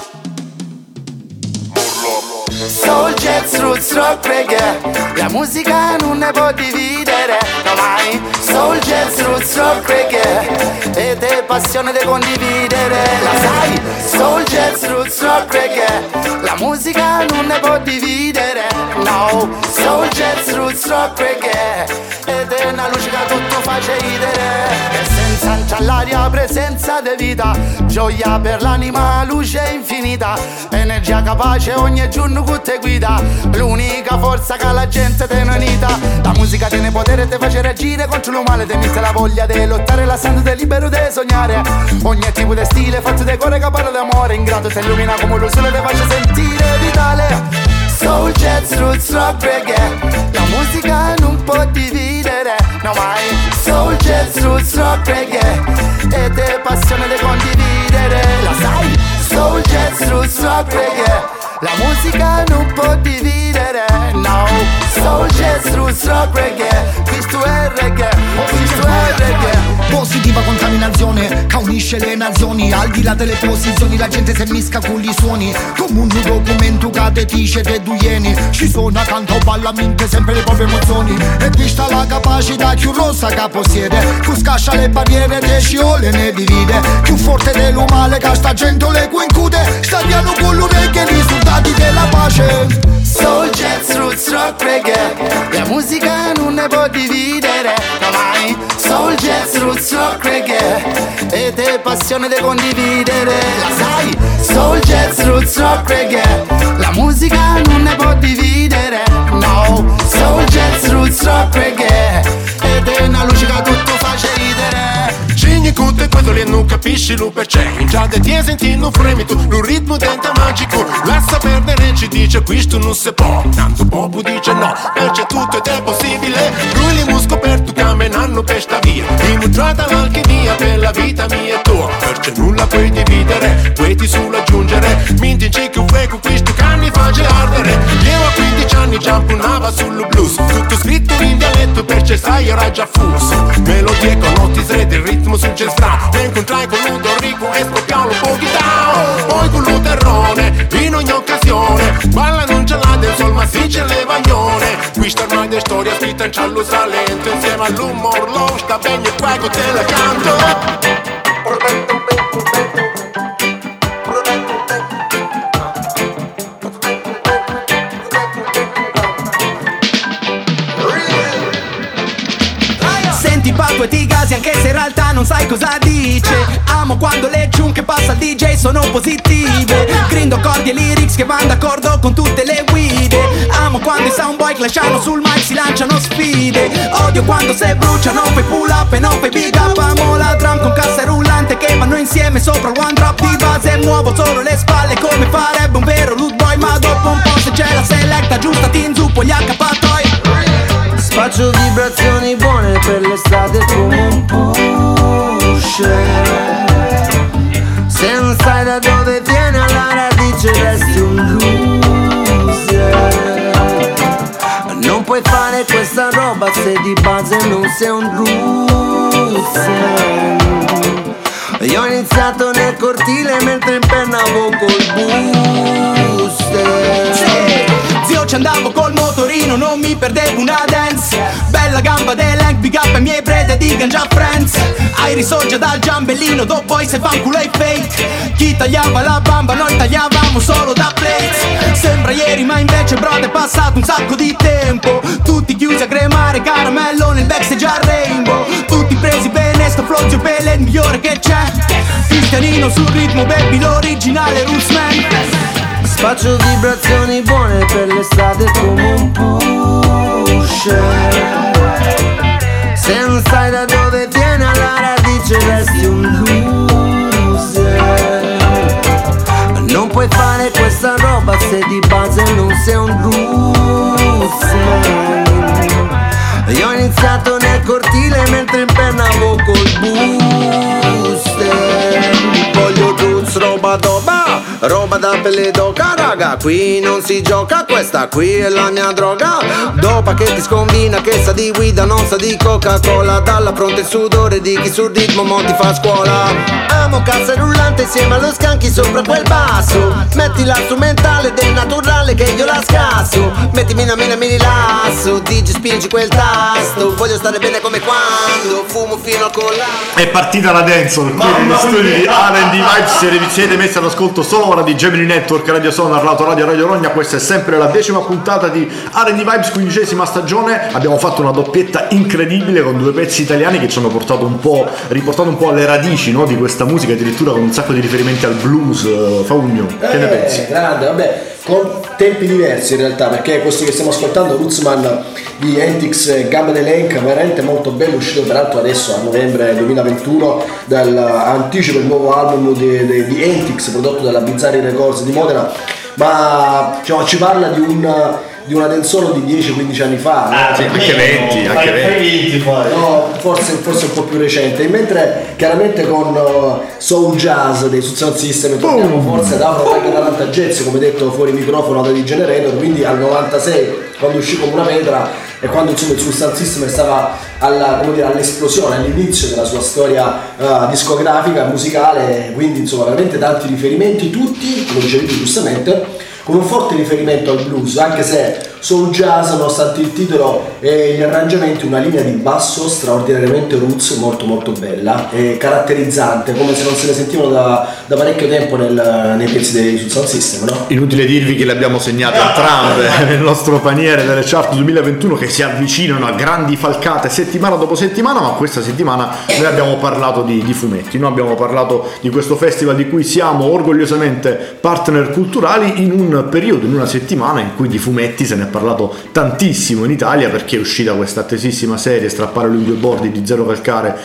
Soul, jazz, roots, rock, reggae, la musica non ne può dividere, no mai. Soul, jazz, roots, rock, reggae, ed è passione da condividere, la sai. Soul, jazz, roots, rock, reggae, la musica non ne può dividere, no. Soul, jazz, roots, rock, reggae, ed è una luce che tutto fa ridere. Essenza all'aria, presenza di vita, gioia per l'anima, luce infinita, energia capace ogni giorno che te guida, l'unica forza che la gente te ne unita. La musica tiene potere, te face reagire contro lo male, te mette la voglia di lottare, la sento te libero di sognare. Ogni tipo di stile, fatto di cuore che parla d'amore, in grado te illumina come lo sole, te face sentire vitale. Soul, jazz, roots, rock, reggae, la musica non può dividere, no mai. Soul, jazz, roots, rock, reggae, ed è passione da condividere, la sai. Soul, jazz, roots, rock, reggae, la musica non può dividere, no. Soul, jazz, roots, rock, reggae, questo è reggae, questo è reggae. Positiva contaminazione che unisce le nazioni, al di là delle posizioni la gente si misca con i suoni, come un documento che te dice te due ieni, ci sono accanto balla mente sempre le proprie emozioni, e questa la capacità più rossa che possiede, che scascia le barriere te sciole ne divide, più forte dello male che sta gente le cui incute, sta piano con l'orecchie i risultati della pace. Soul, jazz, roots, rock, reggae, la musica non ne può dividere, no mai. Soul, jazz, roots, rock, reggae, ed è passione da condividere, la sai. Soul, jazz, roots, rock, reggae, la musica non ne può dividere, no. Soul, jazz, roots, rock, reggae, ed è una luce che tutto face ridere. Cigni cutte quando lì non capisci lo perché, in già de tie senti non fremito, lo ritmo diventa magico, lascia perdere ci dice questo non si può, tanto poco dice no, perché tutto è possibile, lui li mu scoperto camminando per sta via, dimostrata l'alchimia per la vita mia e tua, perché nulla puoi dividere, puoi ti solo aggiungere, minti in ciclo fuego questo canni face ardere, io a 15 anni già impunava sullo blues, tutto scritto in dialetto perché sai era già fuso, melodie con notti srete, il ritmo suggestra, te incontrai con Ludo Rico e scoppiamo un po' down, poi con lo terrone, in ogni occasione, balla non ce l'ha del sol ma si c'è le vagnone, questa ormai è storia scritta in ciallo salento, insieme all'humor low sta bene e qua te la canto. Senti Paco e ti gasi anche se in realtà non sai cosa dice, amo quando le giunche passa il DJ sono positive, grindo cordi e lyrics che vanno d'accordo con tutte le guide, amo quando i soundboy clashano sul mic si lanciano sfide, odio quando se bruciano fai pull up e non fai big up, amo la drum con cassa rullante che vanno insieme sopra one drop di base, muovo solo le spalle come farebbe un vero loot boy, ma dopo un po' se c'è la selecta giusta ti inzuppo gli accappatoi. Faccio vibrazioni buone per l'estate come un pusher, se non sai da dove viene alla radice resti un loser, non puoi fare questa roba se di base non sei un loser. Io ho iniziato nel cortile mentre impennavo col booster, zio ci andavo col motorino, non mi perdevo una dance, bella gamba dell'ank, big up ai miei prede di Ganja Friends, ai risorge dal giambellino, dopo poi se fanculo ai fake, chi tagliava la bamba noi tagliavamo solo da plates, sembra ieri ma invece bro è passato un sacco di tempo, tutti chiusi a cremare caramello nel backstage a Rainbow, tutti presi bene sto flow zio Pele il migliore che c'è, Cristianino sul ritmo baby l'originale Rootsman. Faccio vibrazioni buone per l'estate come un pusher, se non sai da dove viene alla radice resti un loser, non puoi fare questa roba se di base non sei un loser. Io ho iniziato nel cortile mentre impennavo col booster, voglio roots, roba doba, roba da e le tocca, raga. Qui non si gioca, questa qui è la mia droga. Do pacchetti scombina che sa di guida, non sa di Coca-Cola. Dalla fronte il sudore di chi sul ritmo mo ti fa scuola. Amo cassa rullante insieme allo scanchi sopra quel basso. Metti la strumentale del naturale che io la scasso. Mettimi una mina mi rilasso, digi spingi quel tasto. Voglio stare bene come quando fumo fino al collare. È partita la dancehall qui negli studi di R&D Vibes. Siete messi all'ascolto solo ora di Gemini Network, Radio Sonar, Radio Rogna. Questa è sempre la 10ª puntata di R&D Vibes, 15ª stagione. Abbiamo fatto una doppietta incredibile con 2 pezzi italiani che ci hanno riportato un po' alle radici, no, di questa musica, addirittura con un sacco di riferimenti al blues. Faugno, che ne pensi? Grande, vabbè, con tempi diversi in realtà, perché questo che stiamo ascoltando, Rootsman di Antics e Gamma Elenca, veramente molto bello, uscito peraltro adesso a novembre 2021 anticipo il nuovo album di Antics prodotto dalla Bizzarri Records di Modena, ma diciamo, ci parla di una dancehall di 10-15 anni fa, sì, anche 20, anche 20. No, forse un po' più recente, mentre chiaramente con Soul Jazz dei Sound System torniamo forse da Atlanta Jazz, come detto fuori microfono da D-Generator, quindi al 96 quando uscì come una pedra e quando insomma il Sound System stava all'esplosione, all'inizio della sua storia discografica, musicale, quindi insomma veramente tanti riferimenti, tutti, come dicevi tu giustamente, con un forte riferimento al blues, anche se soul jazz, nonostante il titolo e gli arrangiamenti, una linea di basso straordinariamente roots, molto molto bella e caratterizzante, come se non se ne sentivano da parecchio tempo nei pezzi dei Sound System, no? Inutile dirvi che le abbiamo segnate entrambe nel nostro paniere delle chart 2021, che si avvicinano a grandi falcate settimana dopo settimana, ma questa settimana noi abbiamo parlato di fumetti, noi abbiamo parlato di questo festival di cui siamo orgogliosamente partner culturali, in un periodo, in una settimana in cui di fumetti se ne è parlato tantissimo in Italia, perché è uscita questa attesissima serie Strappare lui due bordi di Zero Calcare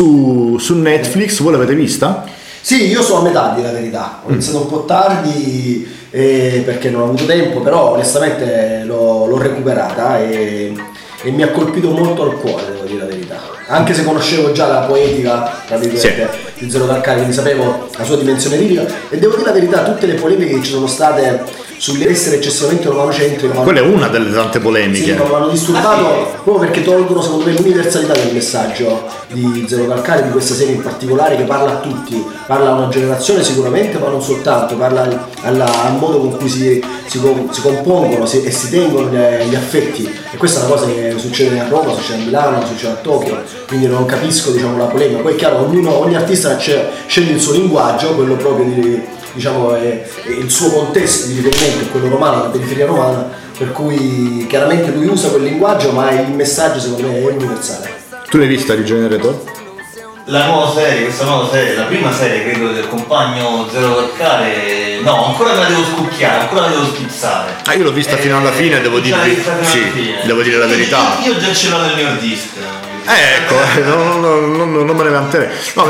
su Netflix. Voi l'avete vista? Sì, io sono a metà di la verità, ho iniziato un po' tardi perché non ho avuto tempo, però onestamente l'ho recuperata e mi ha colpito molto al cuore, devo dire la verità, anche se conoscevo già la poetica tra virgolette di Zero Calcare, quindi sapevo la sua dimensione lirica, e devo dire la verità, tutte le polemiche che ci sono state sull'essere eccessivamente romanocentrico, quella è una delle tante polemiche, sì, mi hanno disturbato proprio perché tolgono secondo me l'universalità del messaggio di Zero Calcare, di questa serie in particolare, che parla a tutti, parla a una generazione sicuramente, ma non soltanto, parla al modo con cui si compongono e si tengono gli affetti, e questa è una cosa che succede a Roma, succede a Milano, succede a Tokyo, quindi non capisco, diciamo, la polemica. Poi è chiaro, ogni artista sceglie il suo linguaggio, quello proprio diciamo è il suo contesto di riferimento, è quello romano, la periferia romana, per cui chiaramente lui usa quel linguaggio, ma il messaggio secondo me è universale. Tu l'hai vista Rigenerator? La nuova serie, questa nuova serie, la prima serie credo del compagno Zero Calcare, no, ancora me la devo scucchiare, ancora la devo spizzare. Io l'ho vista fino alla fine, devo dirvi, sì, devo dire la verità. Io già ce l'ho nel mio disc. Ecco, non me ne vanterei. No,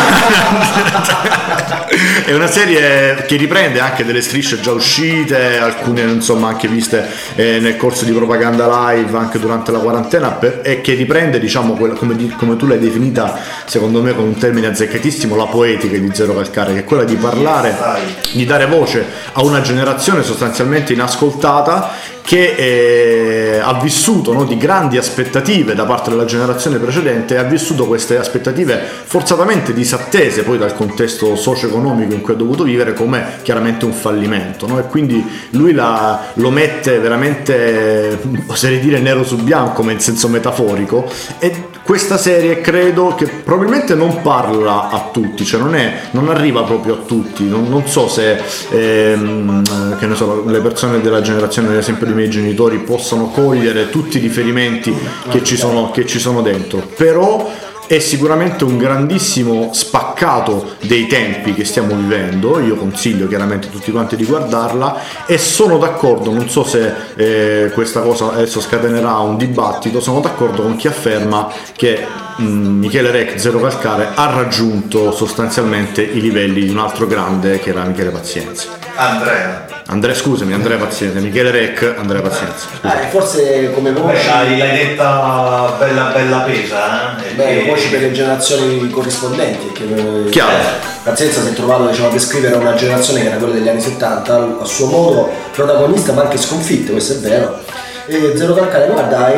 è una serie che riprende anche delle strisce già uscite, alcune insomma anche viste nel corso di propaganda live anche durante la quarantena, e che riprende, diciamo, come tu l'hai definita, secondo me con un termine azzeccatissimo, la poetica di Zero Calcare, che è quella di parlare, di dare voce a una generazione sostanzialmente inascoltata, che ha vissuto, no, di grandi aspettative da parte della generazione precedente, e ha vissuto queste aspettative forzatamente disattese poi dal contesto socio-economico in cui ha dovuto vivere come chiaramente un fallimento, no? E quindi lui lo mette veramente, oserei dire, nero su bianco, ma in senso metaforico, e questa serie credo che probabilmente non parla a tutti, cioè non arriva proprio a tutti, non so se che ne so, le persone della generazione, ad esempio i miei genitori, possono cogliere tutti i riferimenti che ci sono dentro, però è sicuramente un grandissimo spaccato dei tempi che stiamo vivendo. Io consiglio chiaramente a tutti quanti di guardarla, e sono d'accordo, non so se questa cosa adesso scatenerà un dibattito, sono d'accordo con chi afferma che Michele Rec, Zero Calcare, ha raggiunto sostanzialmente i livelli di un altro grande che era Michele Pazienza. Andrea. Andrea Pazienza, Michele Rec, Andrea Pazienza. Forse come voce l'hai detta bella pesa, voci per le generazioni corrispondenti, chiaro. Pazienza si è trovato, diciamo, a descrivere una generazione che era quella degli anni 70, a suo modo protagonista ma anche sconfitta, questo è vero. E Zero Calcare, guarda,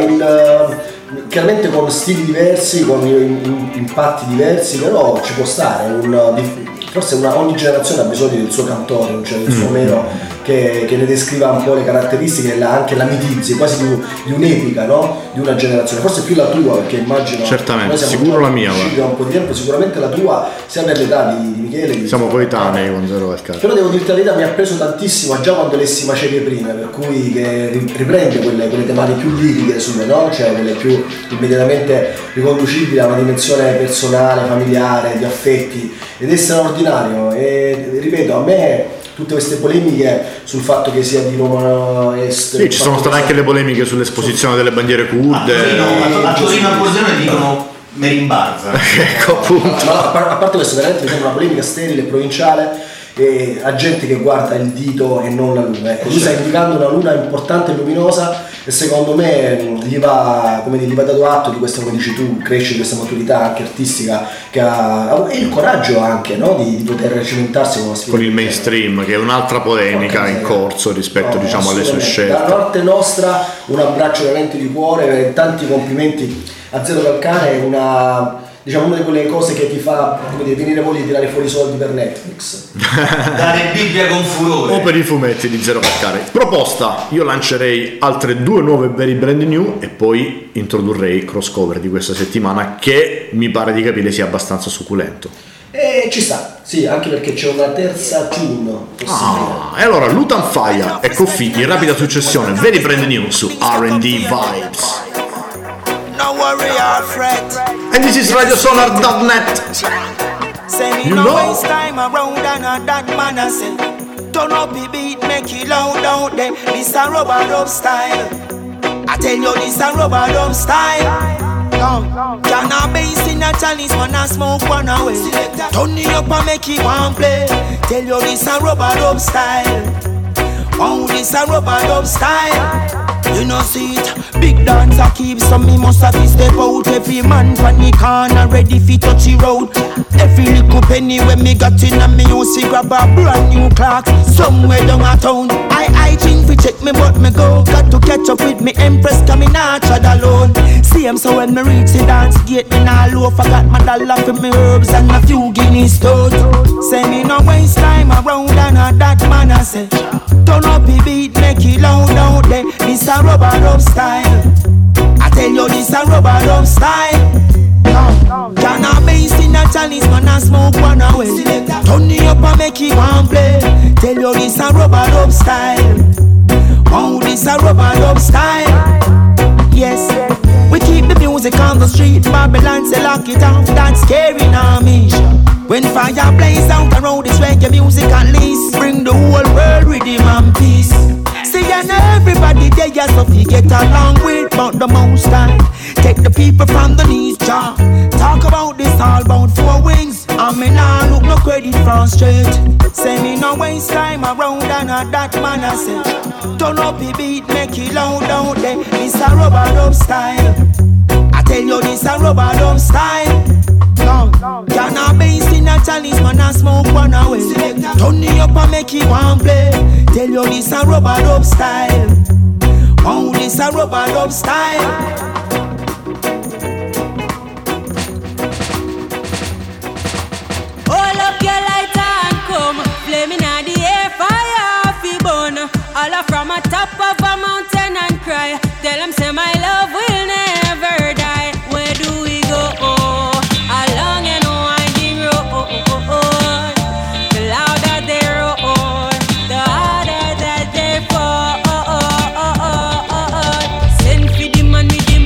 chiaramente con stili diversi, con impatti diversi, però ci può stare, forse ogni generazione ha bisogno del suo cantore, cioè del suo mero che ne descriva un po' le caratteristiche e anche la mitizzi, quasi di un'epica, no? Di una generazione, forse più la tua, perché immagino certamente, sicuro la mia, da un po' di tempo, sicuramente la tua, sia per l'età di Michele, siamo coetanei con Zero Calcare. Però devo dirti la verità, mi ha preso tantissimo già quando lessi Macerie prime, per cui che riprende quelle tematiche più liriche sue, no? Cioè quelle più immediatamente riconducibili a una dimensione personale, familiare, di affetti, ed è straordinario. E ripeto, a me tutte queste polemiche sul fatto che sia di Roma Est, sì, ci sono state anche le polemiche sull'esposizione delle bandiere kurde, a Torino a Pordenone dicono Merimbarza. Ecco, appunto. A parte questo, veramente mi sembra una polemica sterile, provinciale, e a gente che guarda il dito e non la luna. Ecco, lui sta indicando una luna importante e luminosa, e secondo me gli va dato atto di questa, come dici tu, crescere questa maturità anche artistica che ha, e il coraggio anche, no? di poter cimentarsi con il mainstream, che è un'altra polemica in corso rispetto, diciamo, alle sue scelte. Da parte nostra un abbraccio veramente di cuore, tanti complimenti a Zero Calcare, una di quelle cose che ti fa venire voglia di tirare fuori i soldi per Netflix. Dare Bibbia con furore. O per i fumetti di Zero Calcare. Proposta, io lancerei altre 2 nuove very brand new e poi introdurrei il crossover di questa settimana, che mi pare di capire sia abbastanza succulento. E ci sta, sì, anche perché c'è una terza tune possibile. E allora Lutan Fire e Coffee in rapida successione, very brand new su R&D Vibes. No worry or fret. And this is RadioSonar.net. Say me no waste time around and that man I say. Turn up the beat, make it loud out there. This a rubber dub style. I tell you this a rubber dub style. Can a bass in a chalice, man a smoke one away. Turn it up and make it one play. Tell you this a rubber dub style. Oh, this a rubber dub style. You know see it, big dancer keep, so me must have to step out. Every man from the corner ready fi touch the road. Every little penny when me got in a me house, grab a brand new clock somewhere down a town. I think fi check me but me go. Got to catch up with me empress, cause me not trod alone. Same so when me reach the dance gate, me nah low. Forgot my dollar for me herbs and a few guinea stones. Say me no waste time around and that man I say. Turn up the beat, make it loud out there. This a rubber dub style. I tell you this a rubber dub style. Can a bass in a chalice, man a smoke one away. Turn it up and make it one play. Tell you this a rubber dub style. Oh, this a rubber dub style. Yes, we keep the music on the street. Babylon say lock it off, that's scary now me. When fire blaze out around this reggae music at least bring the whole world rhythm and peace. See and everybody there just so we get along with but the most time. Take the people from the knees, jaw. Talk about this all about 4 wings. I mean I look no credit from straight. Say me no waste time around and that man I say. Turn up the beat, make it loud out there. This a rubber dub style. I tell you this a rubber dub style. Can a bass in a chalice, man a smoke one away. Turn it up and make it one play. Tell you this a rubber dub style. Oh, this a rubber dub style. Hold up your lighter and come. Flame in the air, fire off the bone. All from a top of a mountain and cry. Tell them say my love will never die. Where do we go? Along and winding road. The louder they roar, the harder that they fall. Send for the man with the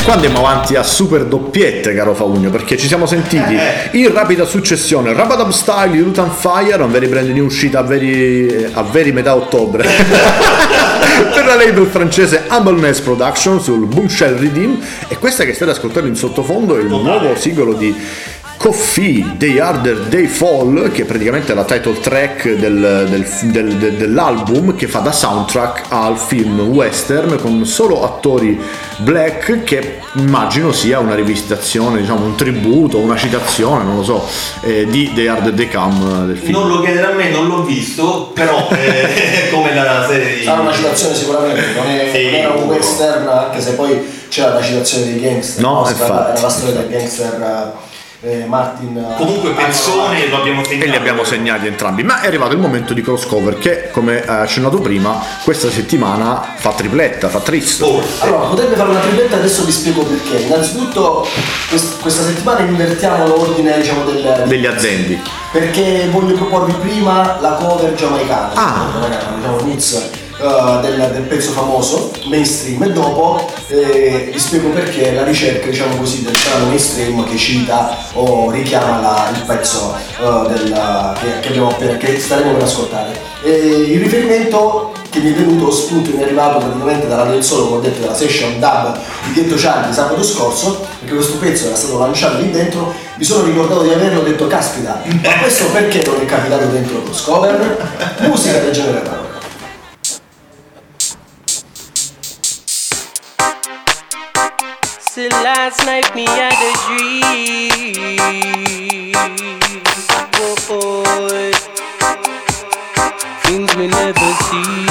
qua andiamo avanti a super doppiette, caro Faugno, perché ci siamo sentiti in rapida successione Rabadab Style di Lutan Fire, un veri brand new uscita a veri metà ottobre per la label francese Humbleness Production sul Boomshell Redeem, e questa che state ascoltando in sottofondo è il nuovo singolo di Coffee, Day Harder Day Fall, che è praticamente la title track dell'album, che fa da soundtrack al film western con solo attori black, che immagino sia una rivisitazione, diciamo un tributo, una citazione, non lo so, di Day Harder Day Come del film. Non lo chiedere a me, non l'ho visto, però come la serie di... Sarà una citazione sicuramente, non era un western, anche se poi c'era la citazione dei gangster, no, era la storia del gangster Martin. Comunque persone lo abbiamo segnato. E li abbiamo segnati entrambi. Ma è arrivato il momento di Crosscover, che come accennato prima questa settimana fa tripletta, fa tris. Allora potrebbe fare una tripletta, adesso vi spiego perché. Innanzitutto questa settimana invertiamo l'ordine, diciamo, degli azzendi, perché voglio proporvi prima la cover giamaicana, diciamo Roots, del pezzo famoso mainstream, e dopo vi spiego perché la ricerca, diciamo così, del brano mainstream che cita o richiama il pezzo che staremo per ascoltare. Il riferimento che mi è venuto, spunto mi è arrivato praticamente dalla del solo, come ho detto, dalla session dub di Ghetto Charlie sabato scorso, perché questo pezzo era stato lanciato lì dentro. Mi sono ricordato di averlo, ho detto caspita, ma questo perché non è capitato dentro lo Crosscover? Musica del genere raro. So last night me had a dream, boy, things we never see.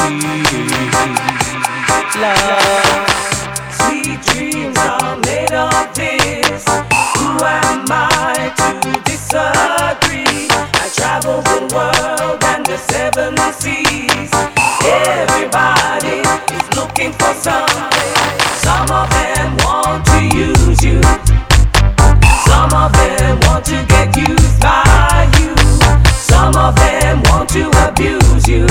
Love. Sweet dreams are made of this. Who am I to disagree? I travel the world and the 7 seas. Everybody is looking for something. Some of them want to use you. Some of them want to get used by you. Some of them want to abuse you.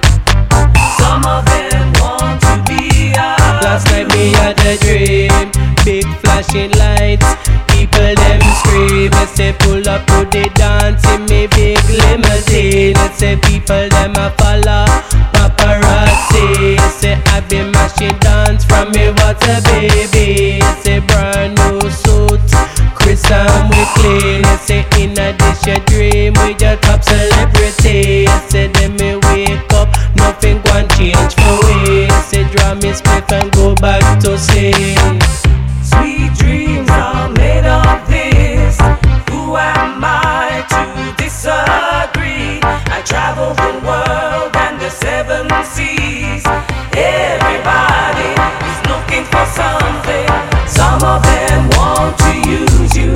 Some of them want to be us. Last night me had a dream, big flashing lights, people them scream. I say pull up to the dance in me big limousine. I say people them a follow paparazzi. I say I been mashing dance from me was a baby. I say brand new suit, Chris and we clean. I say in addition dream we just top celebrity. I say then me wake up, nothing gon' change for we. I say draw me split and go back to sing. Sweet dreams are made of this. Who am I to disagree? I travel the world and the 7 seas. Everybody is looking for something. Some of them want to use you.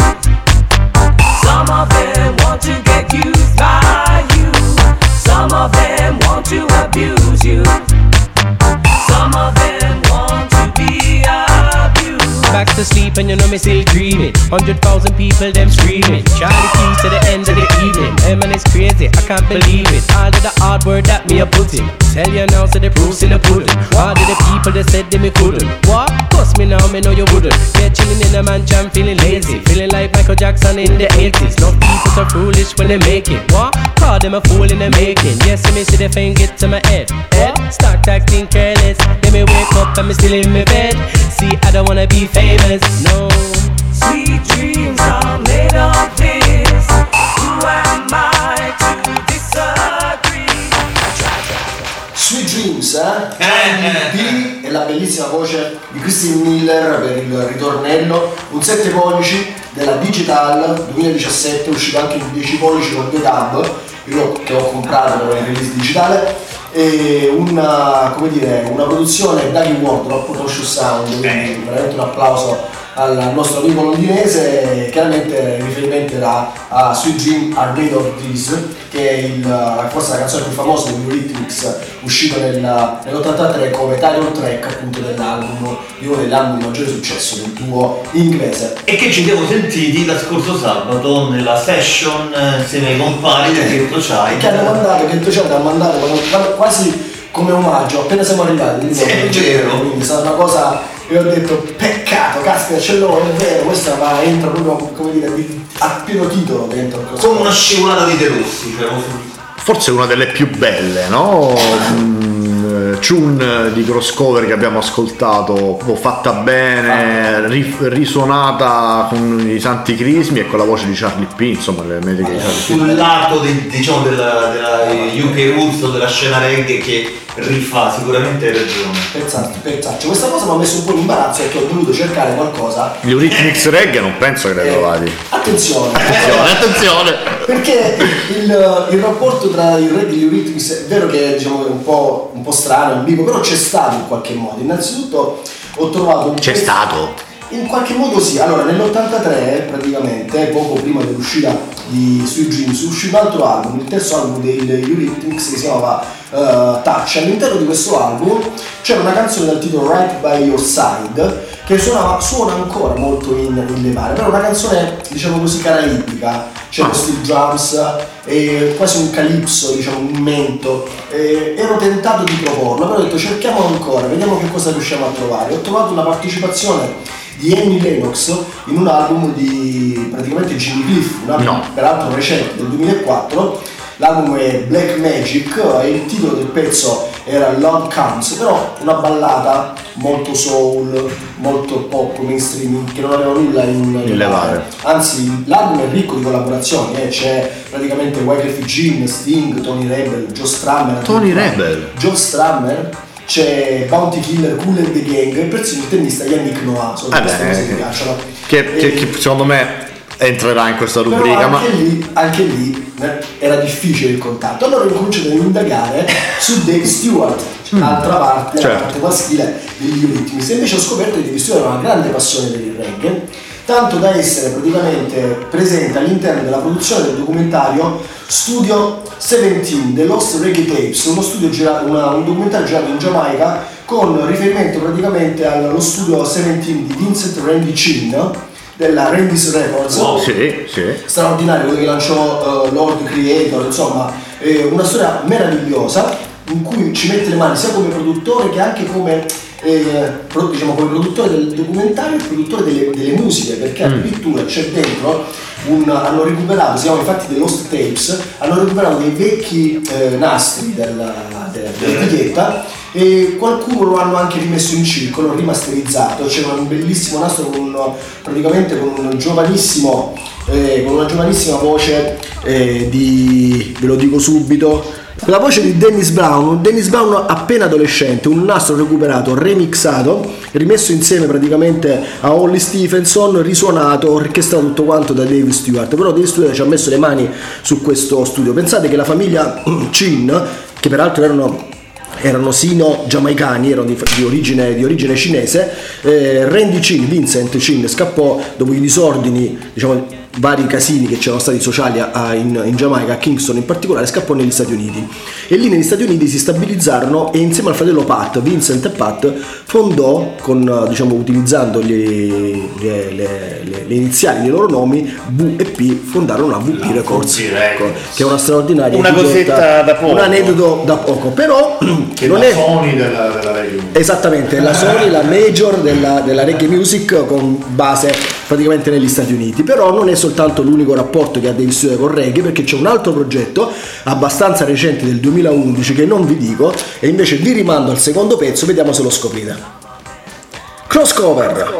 Some of them want to get used by you. Some of them want to abuse you. Some of them want to be abused. Back to sleep and you know me still dreaming. 100,000 people them screaming. Charlie Keys to the end of the evening. Hey man, it's crazy, I can't believe it. All of the hard work that me a put in. Tell you now, so the proof's in the pudding. All of the people that said they me couldn't. What? Cause me now, me know you wouldn't. Get chilling in a mansion, feeling lazy. Feeling like Michael Jackson in the 80s. No people so foolish when they make it. What? Call them a fool in the making. Yes, me see the thing get to my head. Start acting careless. Then me wake up and me still in my bed. See, I don't wanna be famous, no. Sweet dreams are made of this. Who am I to disagree? Sweet Dreams, l'EP e la bellissima voce di Christine Miller per il ritornello, un 7 pollici della Digital 2017, uscito anche in 10 pollici con 2 dub, io che ho comprato per il release digitale, e una produzione Daggy Wardrop, Roche Sound, quindi veramente un applauso al nostro amico londinese. Chiaramente riferimento era a Sweet Dream Are Made of This, che è forse la canzone più famosa di Eurythmics, uscito nell'83 come title track appunto dell'album, di uno degli album di maggiore successo del duo inglese. E che ci siamo sentiti lo scorso sabato nella session insieme ai compari del Ghetto Child. Che hanno mandato quasi come omaggio appena siamo arrivati. Sì, è vero. Quindi è stata una cosa e ho detto peccato, caspita, ce l'ho, è vero, questa entra proprio, come dire, a pieno titolo dentro il come una scivolata di De Rossi, cioè, forse una delle più belle, no? Tune di Crosscover che abbiamo ascoltato, fatta bene, risuonata con i santi crismi e con la voce di Charlie P, insomma le mediche di Charlie P. Sul lato diciamo della UK Roots o della scena reggae che rifà, sicuramente hai ragione. Pensarci, questa cosa mi ha messo un po' in imbarazzo perché ho dovuto cercare qualcosa. Gli Eurythmics reggae non penso che li hai trovati. Attenzione, perché il rapporto tra il reggae e gli Eurythmics è vero che diciamo è un po' strano, ambiguo, però c'è stato in qualche modo. Innanzitutto ho trovato in qualche modo sì. Allora nell'83 praticamente, poco prima dell'uscita di Sweet Dreams, usciva un altro album, il terzo album degli Eurythmics che si chiamava Touch. All'interno di questo album c'era una canzone dal titolo Right By Your Side che suona ancora molto in le mani, però una canzone diciamo così caraibica, c'era steel drums e quasi un calypso, diciamo un mento. Ero tentato di proporlo, però ho detto cerchiamo ancora, vediamo che cosa riusciamo a trovare. Ho trovato una partecipazione di Annie Lennox in un album di praticamente Jimmy Cliff, un album peraltro recente del 2004. L'album è Black Magic e il titolo del pezzo era Love Comes, però una ballata molto soul, molto pop, mainstream, che non aveva nulla in levare. Anzi, l'album è ricco di collaborazioni, c'è praticamente Wyclef Jean, Sting, Tony Rebel, Joe Strummer, c'è Bounty Killer, Kool and the Gang e il persino il tennista Yannick Noah, sono queste cose che mi piacciono. Che secondo me entrerà in questa rubrica, però anche lì era difficile il contatto. Allora ho cominciato ad indagare su Dave Stewart, l'altra parte, la parte maschile degli Eurythmics, e invece ho scoperto che Dave Stewart aveva una grande passione per il reggae, tanto da essere praticamente presente all'interno della produzione del documentario Studio 17 The Lost Reggae Tapes, uno documentario girato in Giamaica con riferimento praticamente allo Studio 17 di Vincent Randy Chin della Randy's Records, straordinario, quello che lanciò Lord Creator, insomma una storia meravigliosa in cui ci mette le mani sia come produttore che anche come diciamo come produttore del documentario e produttore delle musiche, perché addirittura c'è dentro hanno recuperato, si chiama infatti The Lost Tapes, hanno recuperato dei vecchi nastri dell'etichetta e qualcuno lo hanno anche rimesso in circolo, rimasterizzato. C'è un bellissimo nastro praticamente con una giovanissima voce ve lo dico subito, la voce di Dennis Brown appena adolescente, un nastro recuperato, remixato, rimesso insieme praticamente a Holly Stephenson, risuonato, orchestrato tutto quanto da Dave Stewart. Però Dave Stewart ci ha messo le mani su questo studio. Pensate che la famiglia Chin, che peraltro erano sino-giamaicani, erano di origine cinese, Randy Chin, Vincent Chin, scappò dopo i disordini, diciamo vari casini che c'erano stati sociali in Giamaica, a Kingston in particolare, scappò negli Stati Uniti e lì negli Stati Uniti si stabilizzarono e insieme al fratello Pat, Vincent e Pat, fondò utilizzando le iniziali dei loro nomi V e P, fondarono la VP Records, che è una straordinaria cosetta da poco, un aneddoto da poco, però che non è Sony della reggae, esattamente, la Sony, la major della reggae music con base praticamente negli Stati Uniti. Però non è soltanto l'unico rapporto che ha Dave Stewart con reggae, perché c'è un altro progetto abbastanza recente del 2011 che non vi dico e invece vi rimando al secondo pezzo, vediamo se lo scoprite. Crosscover.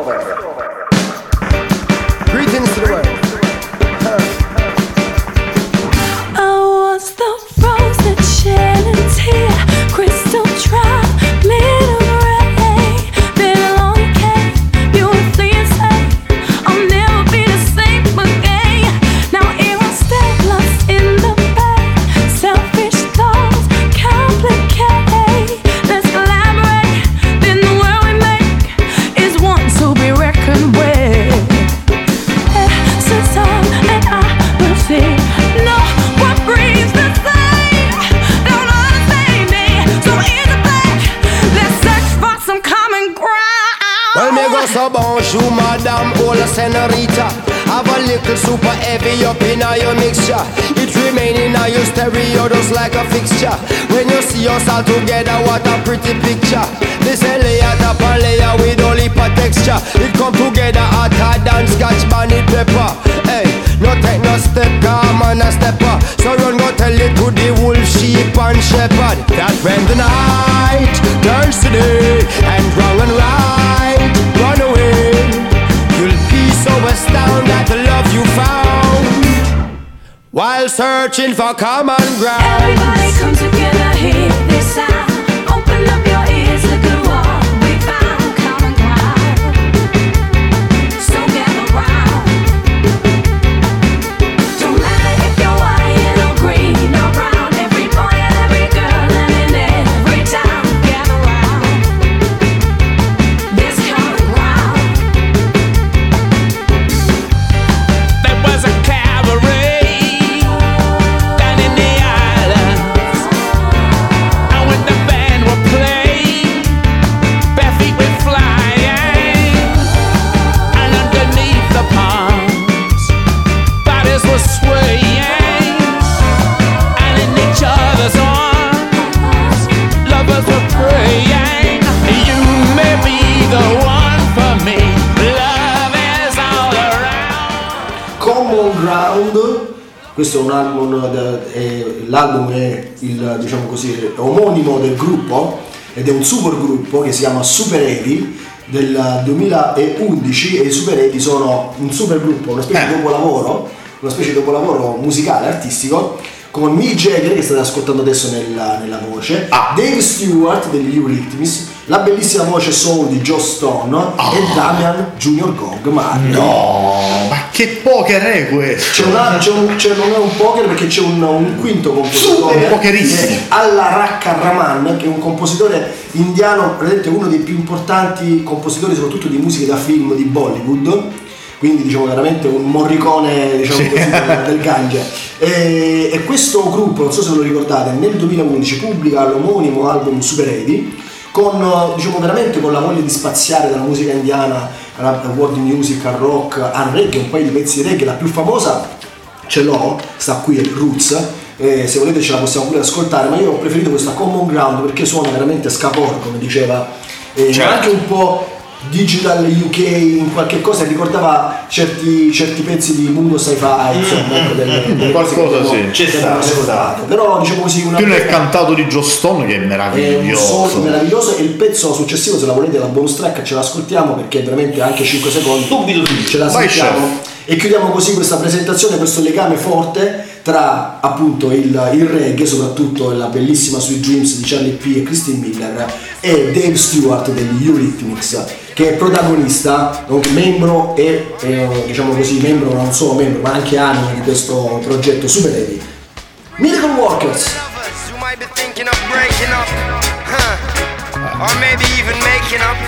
Greetings to the world. I was the rose that shed a tear, crystal drop, little ray, been a long cake, beautifully insane. I'll never be the same again. Now it won't stay lost in the bed. Selfish thoughts complicate. Let's collaborate. Then the world we make is one to be reckoned with. Since and I will see. No one breathes the same. Don't understand me. So in the back, let's search for some common ground. Well, me go so bonjour, madame, or la senorita. Have a little super heavy up in your mixture. It remain in your stereo just like a fixture. When you see us all together, what a pretty picture. This a layer top a layer with all heap of texture. It come together hotter than Scotch bonnet pepper. Hey, no take no step, come on a stepper. So run go tell it to the wolf, sheep and shepherd, that when the night turns to day and wrong and right run away, you'll be so astounded at the love you found while searching for common ground. Everybody come together, hear this sound. Open up your ears, look at what we found. Common ground. So gather round. Don't matter if you're white or green or brown. Every boy and every girl and in every town. Gather round. This common ground. There was a cabaret down in the islands, and when the band would play, bare feet were flying, and underneath the palms, bodies were swaying, and in each other's arms, lovers were praying. You may be the one for me. Love is all around. Common Ground, questo è un album, l'album è il, diciamo così, omonimo del gruppo ed è un super gruppo che si chiama Super Heavy del 2011 e i Super Heavy sono un super gruppo, una specie di dopolavoro musicale, artistico, con Mick Jagger che state ascoltando adesso nella voce, Dave Stewart degli Eurythmics, la bellissima voce soul di Joe Stone e Damian Junior Gong Marley. No, ma che poker è questo? Non è un poker perché c'è un quinto compositore, super pokerissimo, Alla Rakka Raman, che è un compositore indiano, praticamente uno dei più importanti compositori soprattutto di musiche da film di Bollywood, quindi diciamo veramente un Morricone, diciamo così, del Gange. E questo gruppo, non so se ve lo ricordate, nel 2011 pubblica l'omonimo album Super Heavy con, diciamo, veramente con la voglia di spaziare dalla musica indiana alla world music, al rock, al reggae, un paio di pezzi di reggae. La più famosa ce l'ho, sta qui, è Roots, se volete ce la possiamo pure ascoltare, ma io ho preferito questa Common Ground perché suona veramente scapor, come diceva, anche un po' digital UK, in qualche cosa ricordava certi pezzi di Mundo Sci-Fi, insomma, delle qualcosa cose sì, c'è stato. Però diciamo così più nel cantato di Joe Stone, che è meraviglioso, è meraviglioso, e il pezzo successivo, se la volete, la bonus track, ce l'ascoltiamo perché è veramente anche 5 secondi subito ce la sentiamo e chiudiamo così questa presentazione, questo legame forte tra appunto il reggae, soprattutto la bellissima Sweet Dreams di Charlie P e Christine Miller, e Dave Stewart degli Eurythmics, che è protagonista, membro e diciamo così, membro, non solo membro ma anche anima di questo progetto Super Heavy. Miracle Workers. You might be thinking of breaking up, or maybe even making up.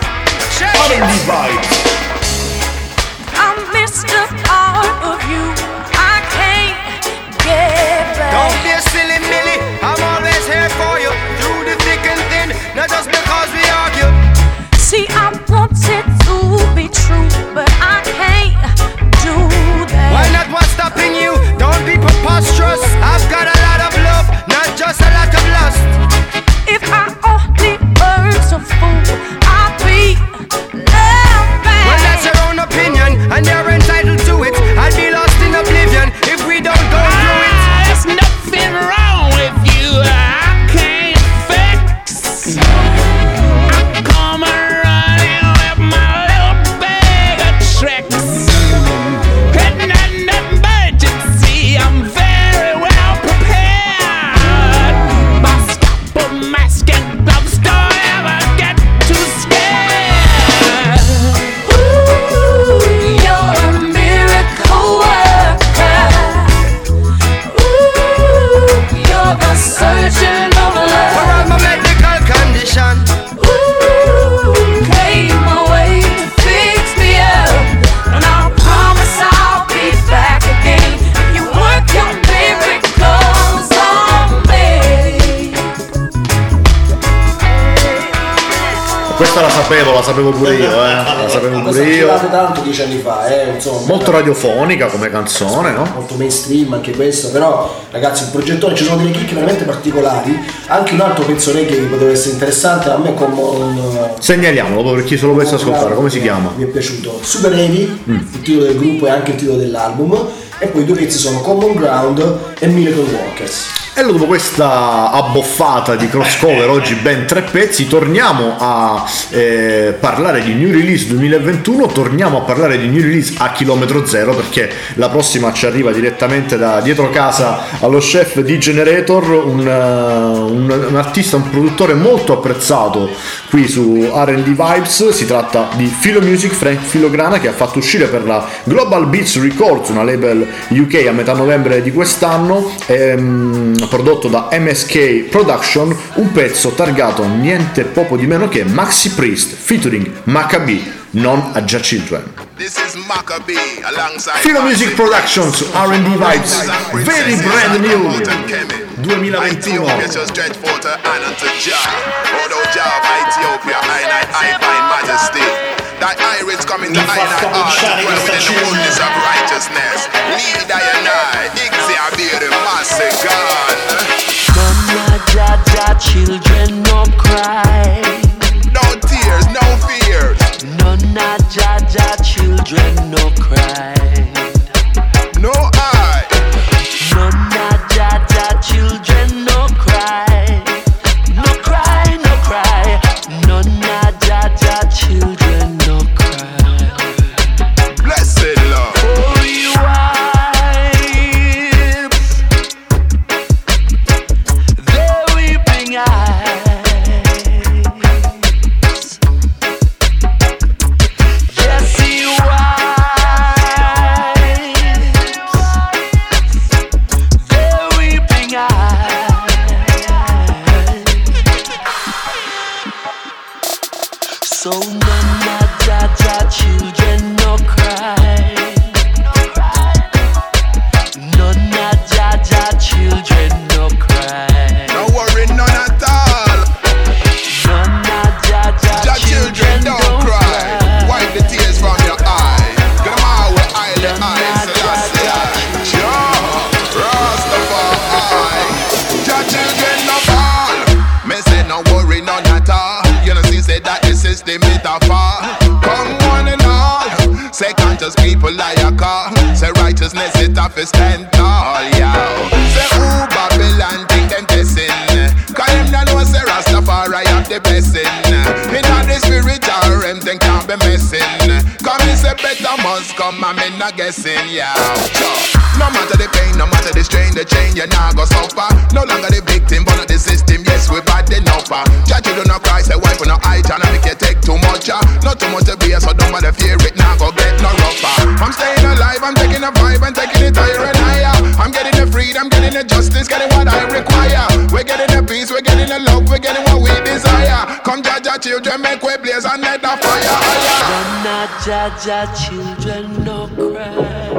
I missed a part of you. I can't get back. Don't be a silly Millie, I'm always here for you, through the thick and thin, not just because we argue. See, I want it to be true, but I can't do that. Why not? What's stopping you? Don't be preposterous. I've got a lot of love, not just a lot of lust. If I only were so fool, I'd be loved back. Well, that's your own opinion, and you're entitled to it. I'd be lost in Questa la sapevo pure io, la sapevo pure io. Tanto 10 anni fa, insomma. Molto radiofonica come canzone, no? Molto mainstream anche questo, però ragazzi un progettone, ci sono delle chicche veramente particolari. Anche un altro pezzo reggae che poteva essere interessante, a me come segnaliamolo per chi se lo volesse ascoltare, come si chiama? Mi è piaciuto Super Heavy, il titolo del gruppo e anche il titolo dell'album, e poi i due pezzi sono Common Ground e Miracle Walkers. E dopo questa abboffata di crosscover, oggi ben 3 pezzi, torniamo a parlare di New Release 2021, torniamo a parlare di New Release a chilometro zero, perché la prossima ci arriva direttamente da dietro casa allo chef di Generator, un artista, un produttore molto apprezzato qui su R&D Vibes. Si tratta di Philo Music, Frank Filograna, che ha fatto uscire per la Global Beats Records, una label UK, a metà novembre di quest'anno, prodotto da MSK Production, un pezzo targato niente poco di meno che Maxi Priest featuring Maccabee, Non a Jah Children. Philo Music Productions, R&D Vibes, very brand new 2021. Thy iris coming to I and I dwell within the fullness of righteousness. Lead I and I, Ixia be the master God. None Jah Jah children no cry. No tears, no fears. None Jah Jah children no cry. No I. None Jah Jah children no cry. No cry, no cry. None Jah Jah children. Blessed Lord. Holy wives, their weeping eyes. Yes, he wipes their weeping eyes. So none of Jah Jah children no cry. None of Jah Jah children no cry. No worry, none at all. None of Jah Jah children don't cry. Wipe the tears from your eyes. Get them out with eyelid eyes. Selassie, Rastafari. Jah children no fall. Me say no worry, none at all. You know see say that this is the metaphor. Come one and all. Say conscious people like a car. Say righteousness it have to stand tall, yeah. Say who Babylon think them testing. Cause them no know say Rastafari have the blessing. In all the spiritual realm them can't be messing. Come me say better must come and me not guessing, yeah. No matter the pain, no matter the strain, the chain you nah go suffer. No longer the victim, but not the system. Yes, we bad enough. Jah children no cry, say wife no eye, Jah make you take too much. Not too much to be, so don't bother fear it, nah go get no rougher. I'm staying alive, I'm taking a vibe and taking it higher and higher. I'm getting the freedom, getting the justice, getting what I require. We're getting the peace, we're getting the love, we're getting what we desire. Come Jah Jah children, make way blaze and let the fire higher. None of Jah Jah children no cry.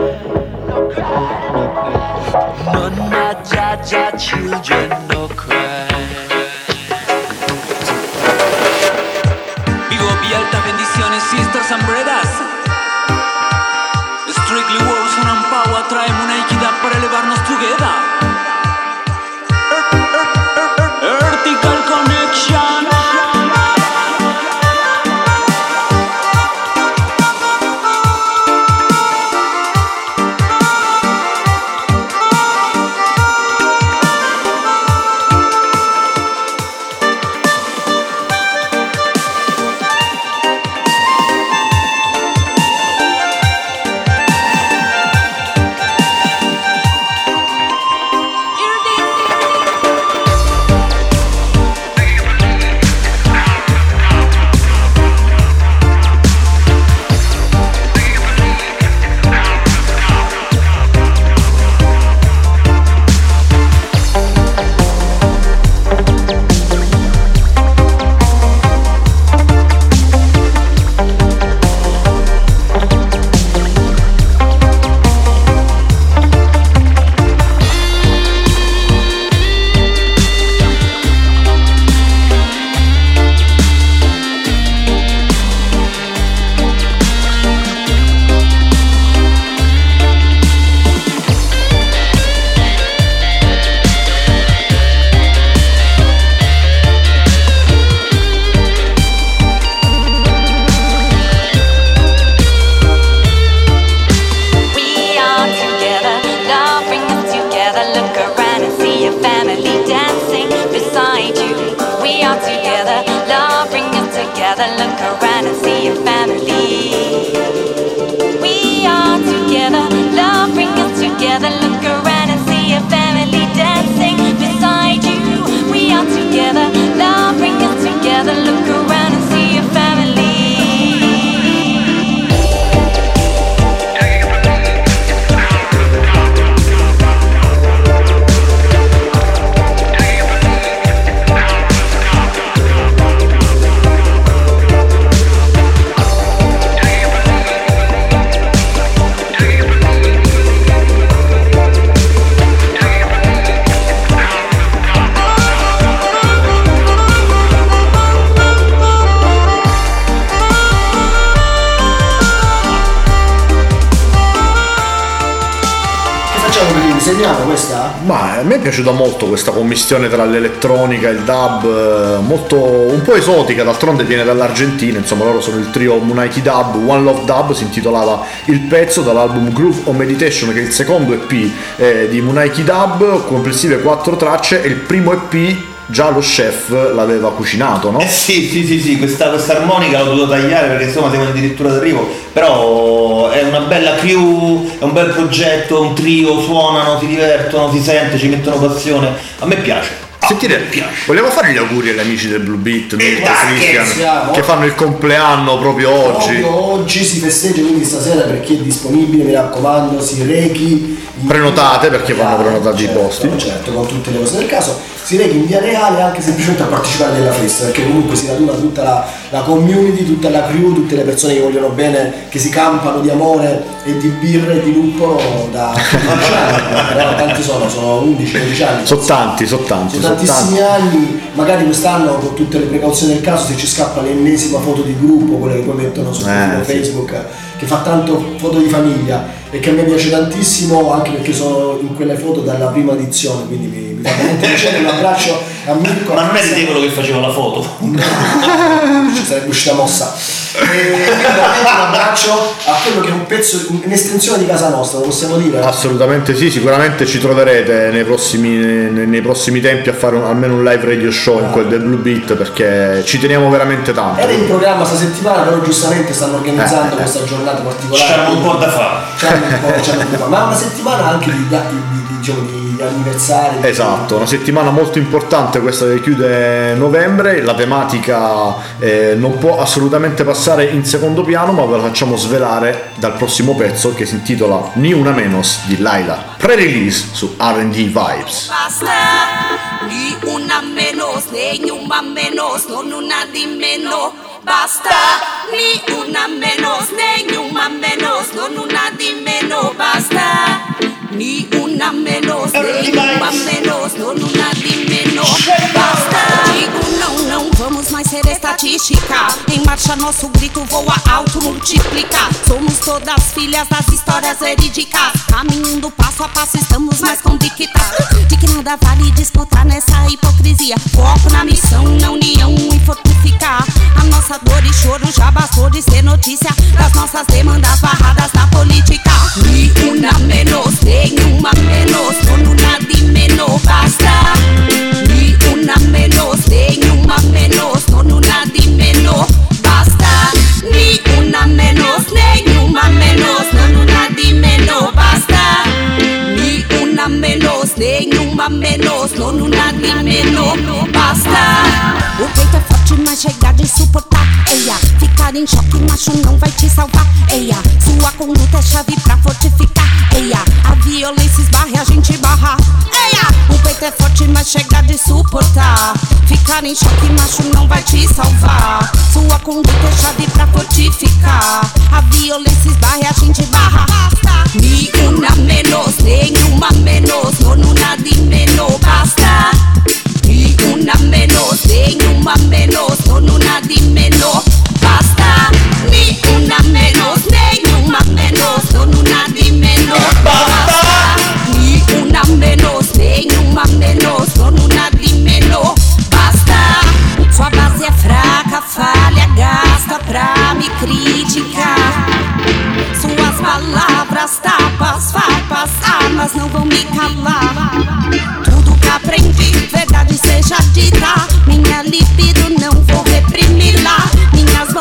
None of Jah Jah children no cry. Big up y alta bendiciones, sisters and brothers. Strictly Words and Power, traemos una equidad para elevarnos together. Vertical connection. look around and see your family. We are together, love brings us together. Look around and see your family dancing beside you. We are together, love brings us together. Look around and see your family. Segniamo questa? Ma a me è piaciuta molto questa commistione tra l'elettronica e il dub, molto un po' esotica, d'altronde viene dall'Argentina, insomma loro sono il trio Munaiki Dub. One Love Dub si intitolava il pezzo, dall'album Groove on Meditation, che è il secondo EP di Munaiki Dub, complessive 4 tracce, e il primo EP già lo chef l'aveva cucinato, no? Sì, questa armonica l'ho dovuto tagliare perché insomma siamo addirittura d'arrivo, però è una bella crew, è un bel progetto, un trio, suonano, si divertono, si sente, ci mettono passione, a me piace. Sentite, volevo fare gli auguri agli amici del Blue Beat, Christian, che fanno il compleanno proprio oggi. Proprio oggi si festeggia, quindi stasera per chi è disponibile, mi raccomando, si rechi. Prenotate perché vanno prenotati i posti. Certo, con tutte le cose del caso. Si rechi in via Reale anche semplicemente a partecipare della festa, perché comunque si raduna tutta la community, tutta la crew, tutte le persone che vogliono bene, che si campano di amore e di birra e di luppolo da 15 anni. Però tanti sono 11-12 anni. Sono tanti. Tantissimi anni, magari quest'anno con tutte le precauzioni del caso, se ci scappa l'ennesima foto di gruppo, quelle che poi mettono su Facebook, che fa tanto foto di famiglia e che a me piace tantissimo, anche perché sono in quelle foto dalla prima edizione, quindi mi fa veramente piacere. Un abbraccio a Mirko. Ma non è di quello che faceva la foto? Ci sarebbe uscita mossa. Un abbraccio a quello che è un pezzo, un'estensione di casa nostra, lo possiamo dire? Assolutamente sì, sicuramente ci troverete nei prossimi tempi a fare almeno un live radio show in quel del Blue Beat, perché ci teniamo veramente tanto. Era in programma sta settimana, però giustamente stanno organizzando questa giornata particolare. C'hanno un po' da fare. Ma una settimana anche di anniversari. Esatto, una settimana molto importante questa che chiude novembre. La tematica non può assolutamente passare in secondo piano, ma ve la facciamo svelare dal prossimo pezzo, che si intitola Ni Una Menos di Laila, pre-release su R&D Vibes. Basta, ni una menos, nenhuma menos, non una di meno. Basta, ni una menos, nenhuma menos, non una di meno. Basta, ni una menos, nenhuma menos, non una di meno. Basta, digo não vamos mais ser estatística. Em marcha nosso grito voa alto, multiplica. Somos todas filhas das histórias verídicas. Caminhando passo a passo, estamos mais convictas de que nada vale disputar nessa hipocrisia. Foco na missão, na união e fortificar. A nossa dor e choro já bastou de ser notícia das nossas demandas barradas na política. Ni una menos, nenhuma menos, con una di meno. Basta, ni una menos, nenhuma menos, con una di meno. Basta, ni una menos, nenhuma menos, con una di meno. Basta, ni una menos, nenhuma menos, con una di meno. Basta. O peito é forte, mas chega de suportar. Eia, ficar em choque, macho não vai te salvar. Eia, sua conduta é chave pra fortificar. Eia, a violência esbarra e a gente barra. Eia, o peito é forte, mas chega de suportar. Ficar em choque, macho não vai te salvar. Sua conduta é chave pra fortificar. A violência esbarra e a gente barra. Ni una menos, nenhuma menos, non una di meno. Basta, ni una menos, nenhuma menos, non una di meno. Basta, ni una menos, nenhuma menos, non una di meno. Basta, ni una menos, nenhuma menos, non una di meno. Basta, sua base é fraca, falha, gasta pra me criticar. Suas palavras, tapas, farpas, armas não vão me calar. Tudo que aprendi, verdade seja dita. Minha libido não vou reprimi-la. Minhas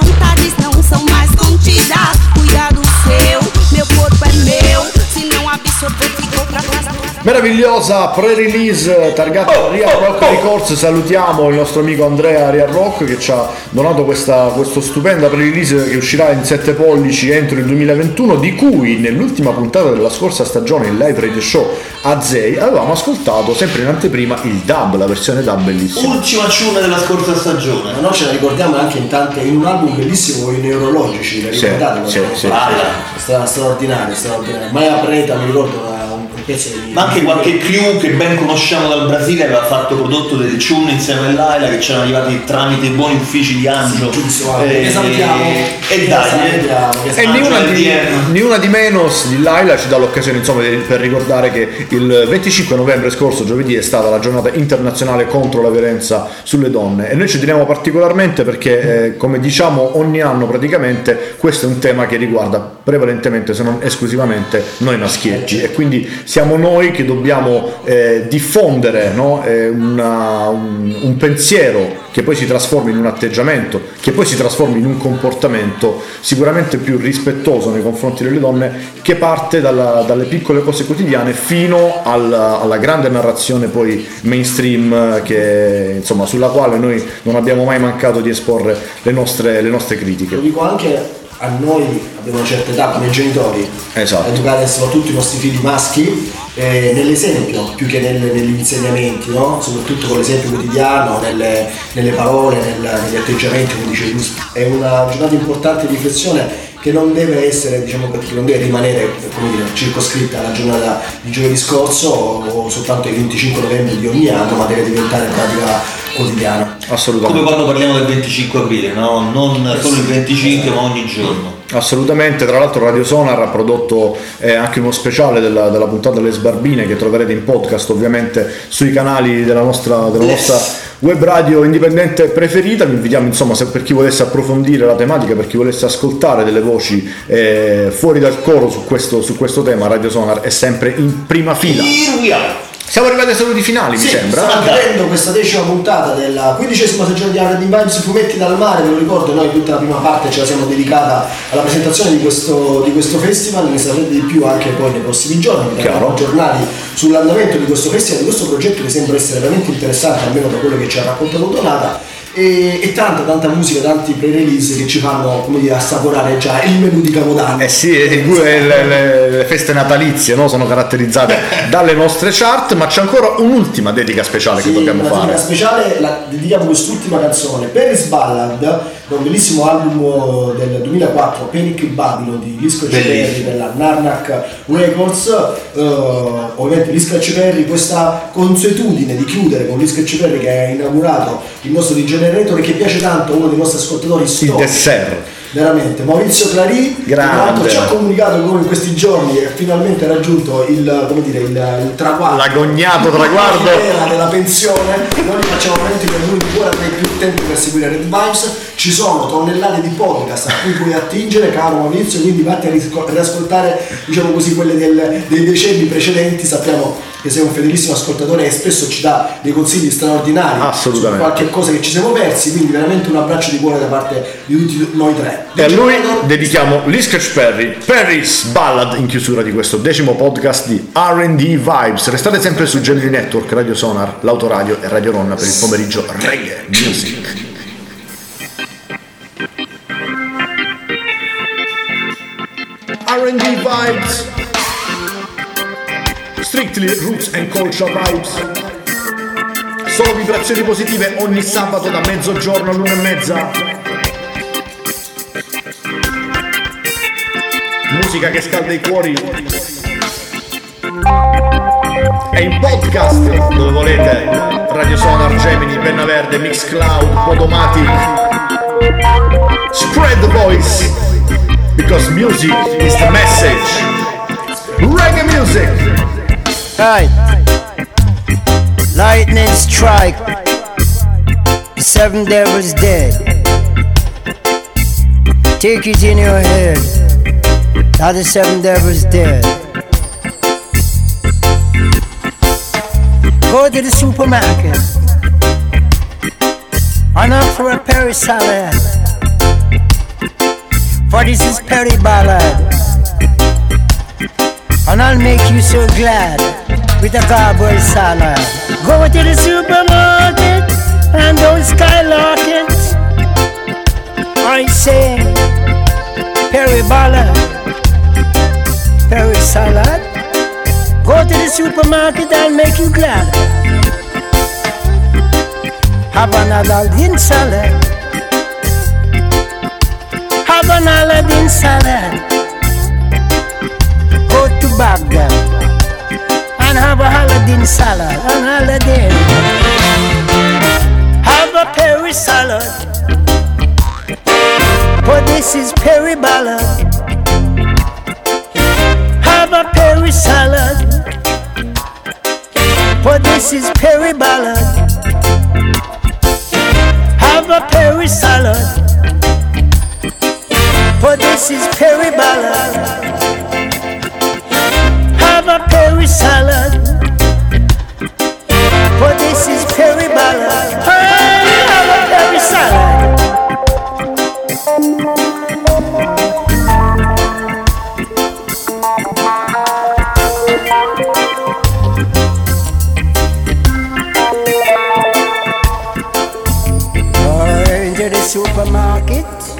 Meravigliosa pre-release targata Ria Rock Records. Salutiamo il nostro amico Andrea Ria Rock che ci ha donato questo stupenda pre-release che uscirà in 7 pollici entro il 2021, di cui nell'ultima puntata della scorsa stagione, il live radio show a Zei, avevamo ascoltato sempre in anteprima il dub, la versione dub bellissima. Ultima ciuna della scorsa stagione. Ma noi ce la ricordiamo anche in un album bellissimo con i neurologici, la ricordate? Sì. Straordinario. Maya Preta, mi ricordo un pezzo di... Ma anche qualche crew che ben conosciamo dal Brasile aveva fatto prodotto delle tune insieme a Laila, che c'erano arrivati tramite i buoni uffici di Angelo. Né una di meno di Laila ci dà l'occasione, insomma, per ricordare che il 25 novembre scorso, giovedì, è stata la giornata internazionale contro la violenza sulle donne, e noi ci teniamo particolarmente perché come diciamo ogni anno praticamente, questo è un tema che riguarda prevalentemente, se non esclusivamente, noi maschietti, e quindi siamo noi che dobbiamo diffondere, no? Un pensiero che poi si trasformi in un atteggiamento, che poi si trasformi in un comportamento sicuramente più rispettoso nei confronti delle donne, che parte dalle piccole cose quotidiane fino alla grande narrazione poi mainstream, che insomma sulla quale noi non abbiamo mai mancato di esporre le nostre critiche. Lo dico anche a noi, abbiamo una certa età come genitori, esatto, educare soprattutto i nostri figli maschi nell'esempio più che negli insegnamenti, no? Soprattutto con l'esempio quotidiano, nelle parole, negli atteggiamenti, come dicevi tu. È una giornata importante di riflessione che non deve essere, diciamo, perché non deve rimanere, come dire, circoscritta alla giornata di giovedì scorso o soltanto il 25 novembre di ogni anno, ma deve diventare pratica quotidiana. Assolutamente. Come quando parliamo del 25 aprile, no? Non solo il 25 ma ogni giorno. Assolutamente. Tra l'altro Radio Sonar ha prodotto anche uno speciale della puntata delle Sbarbine, che troverete in podcast ovviamente sui canali della nostra web radio indipendente preferita. Vi invitiamo, insomma, se per chi volesse approfondire la tematica, per chi volesse ascoltare delle voci fuori dal coro su questo tema, Radio Sonar è sempre in prima fila. Siamo arrivati ai saluti finali, mi sembra. Stiamo chiudendo questa 10ª puntata della 15ª stagione di R&D Vibes, Fumetti dal mare. Ve lo ricordo, noi tutta la prima parte ce la siamo dedicata alla presentazione di questo festival, ne saprete di più anche poi nei prossimi giorni, daremo aggiornati sull'andamento di questo festival, di questo progetto che sembra essere veramente interessante, almeno da quello che ci ha raccontato Donata. E tanta musica, tanti pre-release che ci fanno, come dire, assaporare già il menù di Capodanno. Sì, le feste natalizie, no? Sono caratterizzate dalle nostre chart, ma c'è ancora un'ultima dedica speciale che dobbiamo fare. Dedica speciale, la dedichiamo quest'ultima canzone, Paris Ballad, da un bellissimo album del 2004, Panic Babylon di Lee Scratch Perry per la Narnak Records. Ovviamente Lee Scratch Perry, questa consuetudine di chiudere con Lee Scratch Perry che ha inaugurato il nostro DJ Generator, che piace tanto a uno dei nostri ascoltatori storici. Il dessert. Veramente, Maurizio Clari, che ci ha comunicato con in questi giorni e finalmente ha raggiunto il traguardo, l'agognato traguardo della pensione. Noi gli facciamo veramente per lui ancora più tempo per seguire Red Vibes. Ci sono tonnellate di podcast a cui puoi attingere, caro Maurizio, quindi vatti a riascoltare, diciamo così, quelle dei decenni precedenti. Sappiamo che sei un fedelissimo ascoltatore e spesso ci dà dei consigli straordinari su qualche cosa che ci siamo persi, quindi veramente un abbraccio di cuore da parte di tutti noi tre. E a lui dedichiamo Lee Scratch Perry, Paris Ballad, in chiusura di questo 10° podcast di R&D Vibes. Restate sempre su Generi Network, Radio Sonar, l'autoradio e Radio Ronna per il pomeriggio reggae music. R&D Vibes, strictly roots and culture vibes. Solo vibrazioni positive ogni sabato da mezzogiorno all'1:30. Musica che scalda i cuori. E in podcast dove volete: Radio Sonar, Gemini, Penna Verde, Mixcloud, Podomatic. Spread the voice, because music is the message. Reggae music. Right. Lightning strike. The 7 devils dead. Take it in your head. Now the 7 devils dead. Go to the supermarket and opt for a Perry salad. For this is Perry Ballad, and I'll make you so glad. with a cardboard salad. Go to the supermarket and don't skylark it. I say, Perry Ballad, Perry salad. Go to the supermarket, I'll make you glad. Have an Aladdin salad. Have an Aladdin salad. Go to Baghdad and have a Aladdin salad. An Aladdin. Have a Perry salad. But this is Perry Ballad. Have a Perry salad. But this is Perry Ballad. Have a Perry salad. But this is Perry Ballad. Have a Perry salad. But this is Perry Ballad. Hey, have a Perry salad. Or into the supermarket.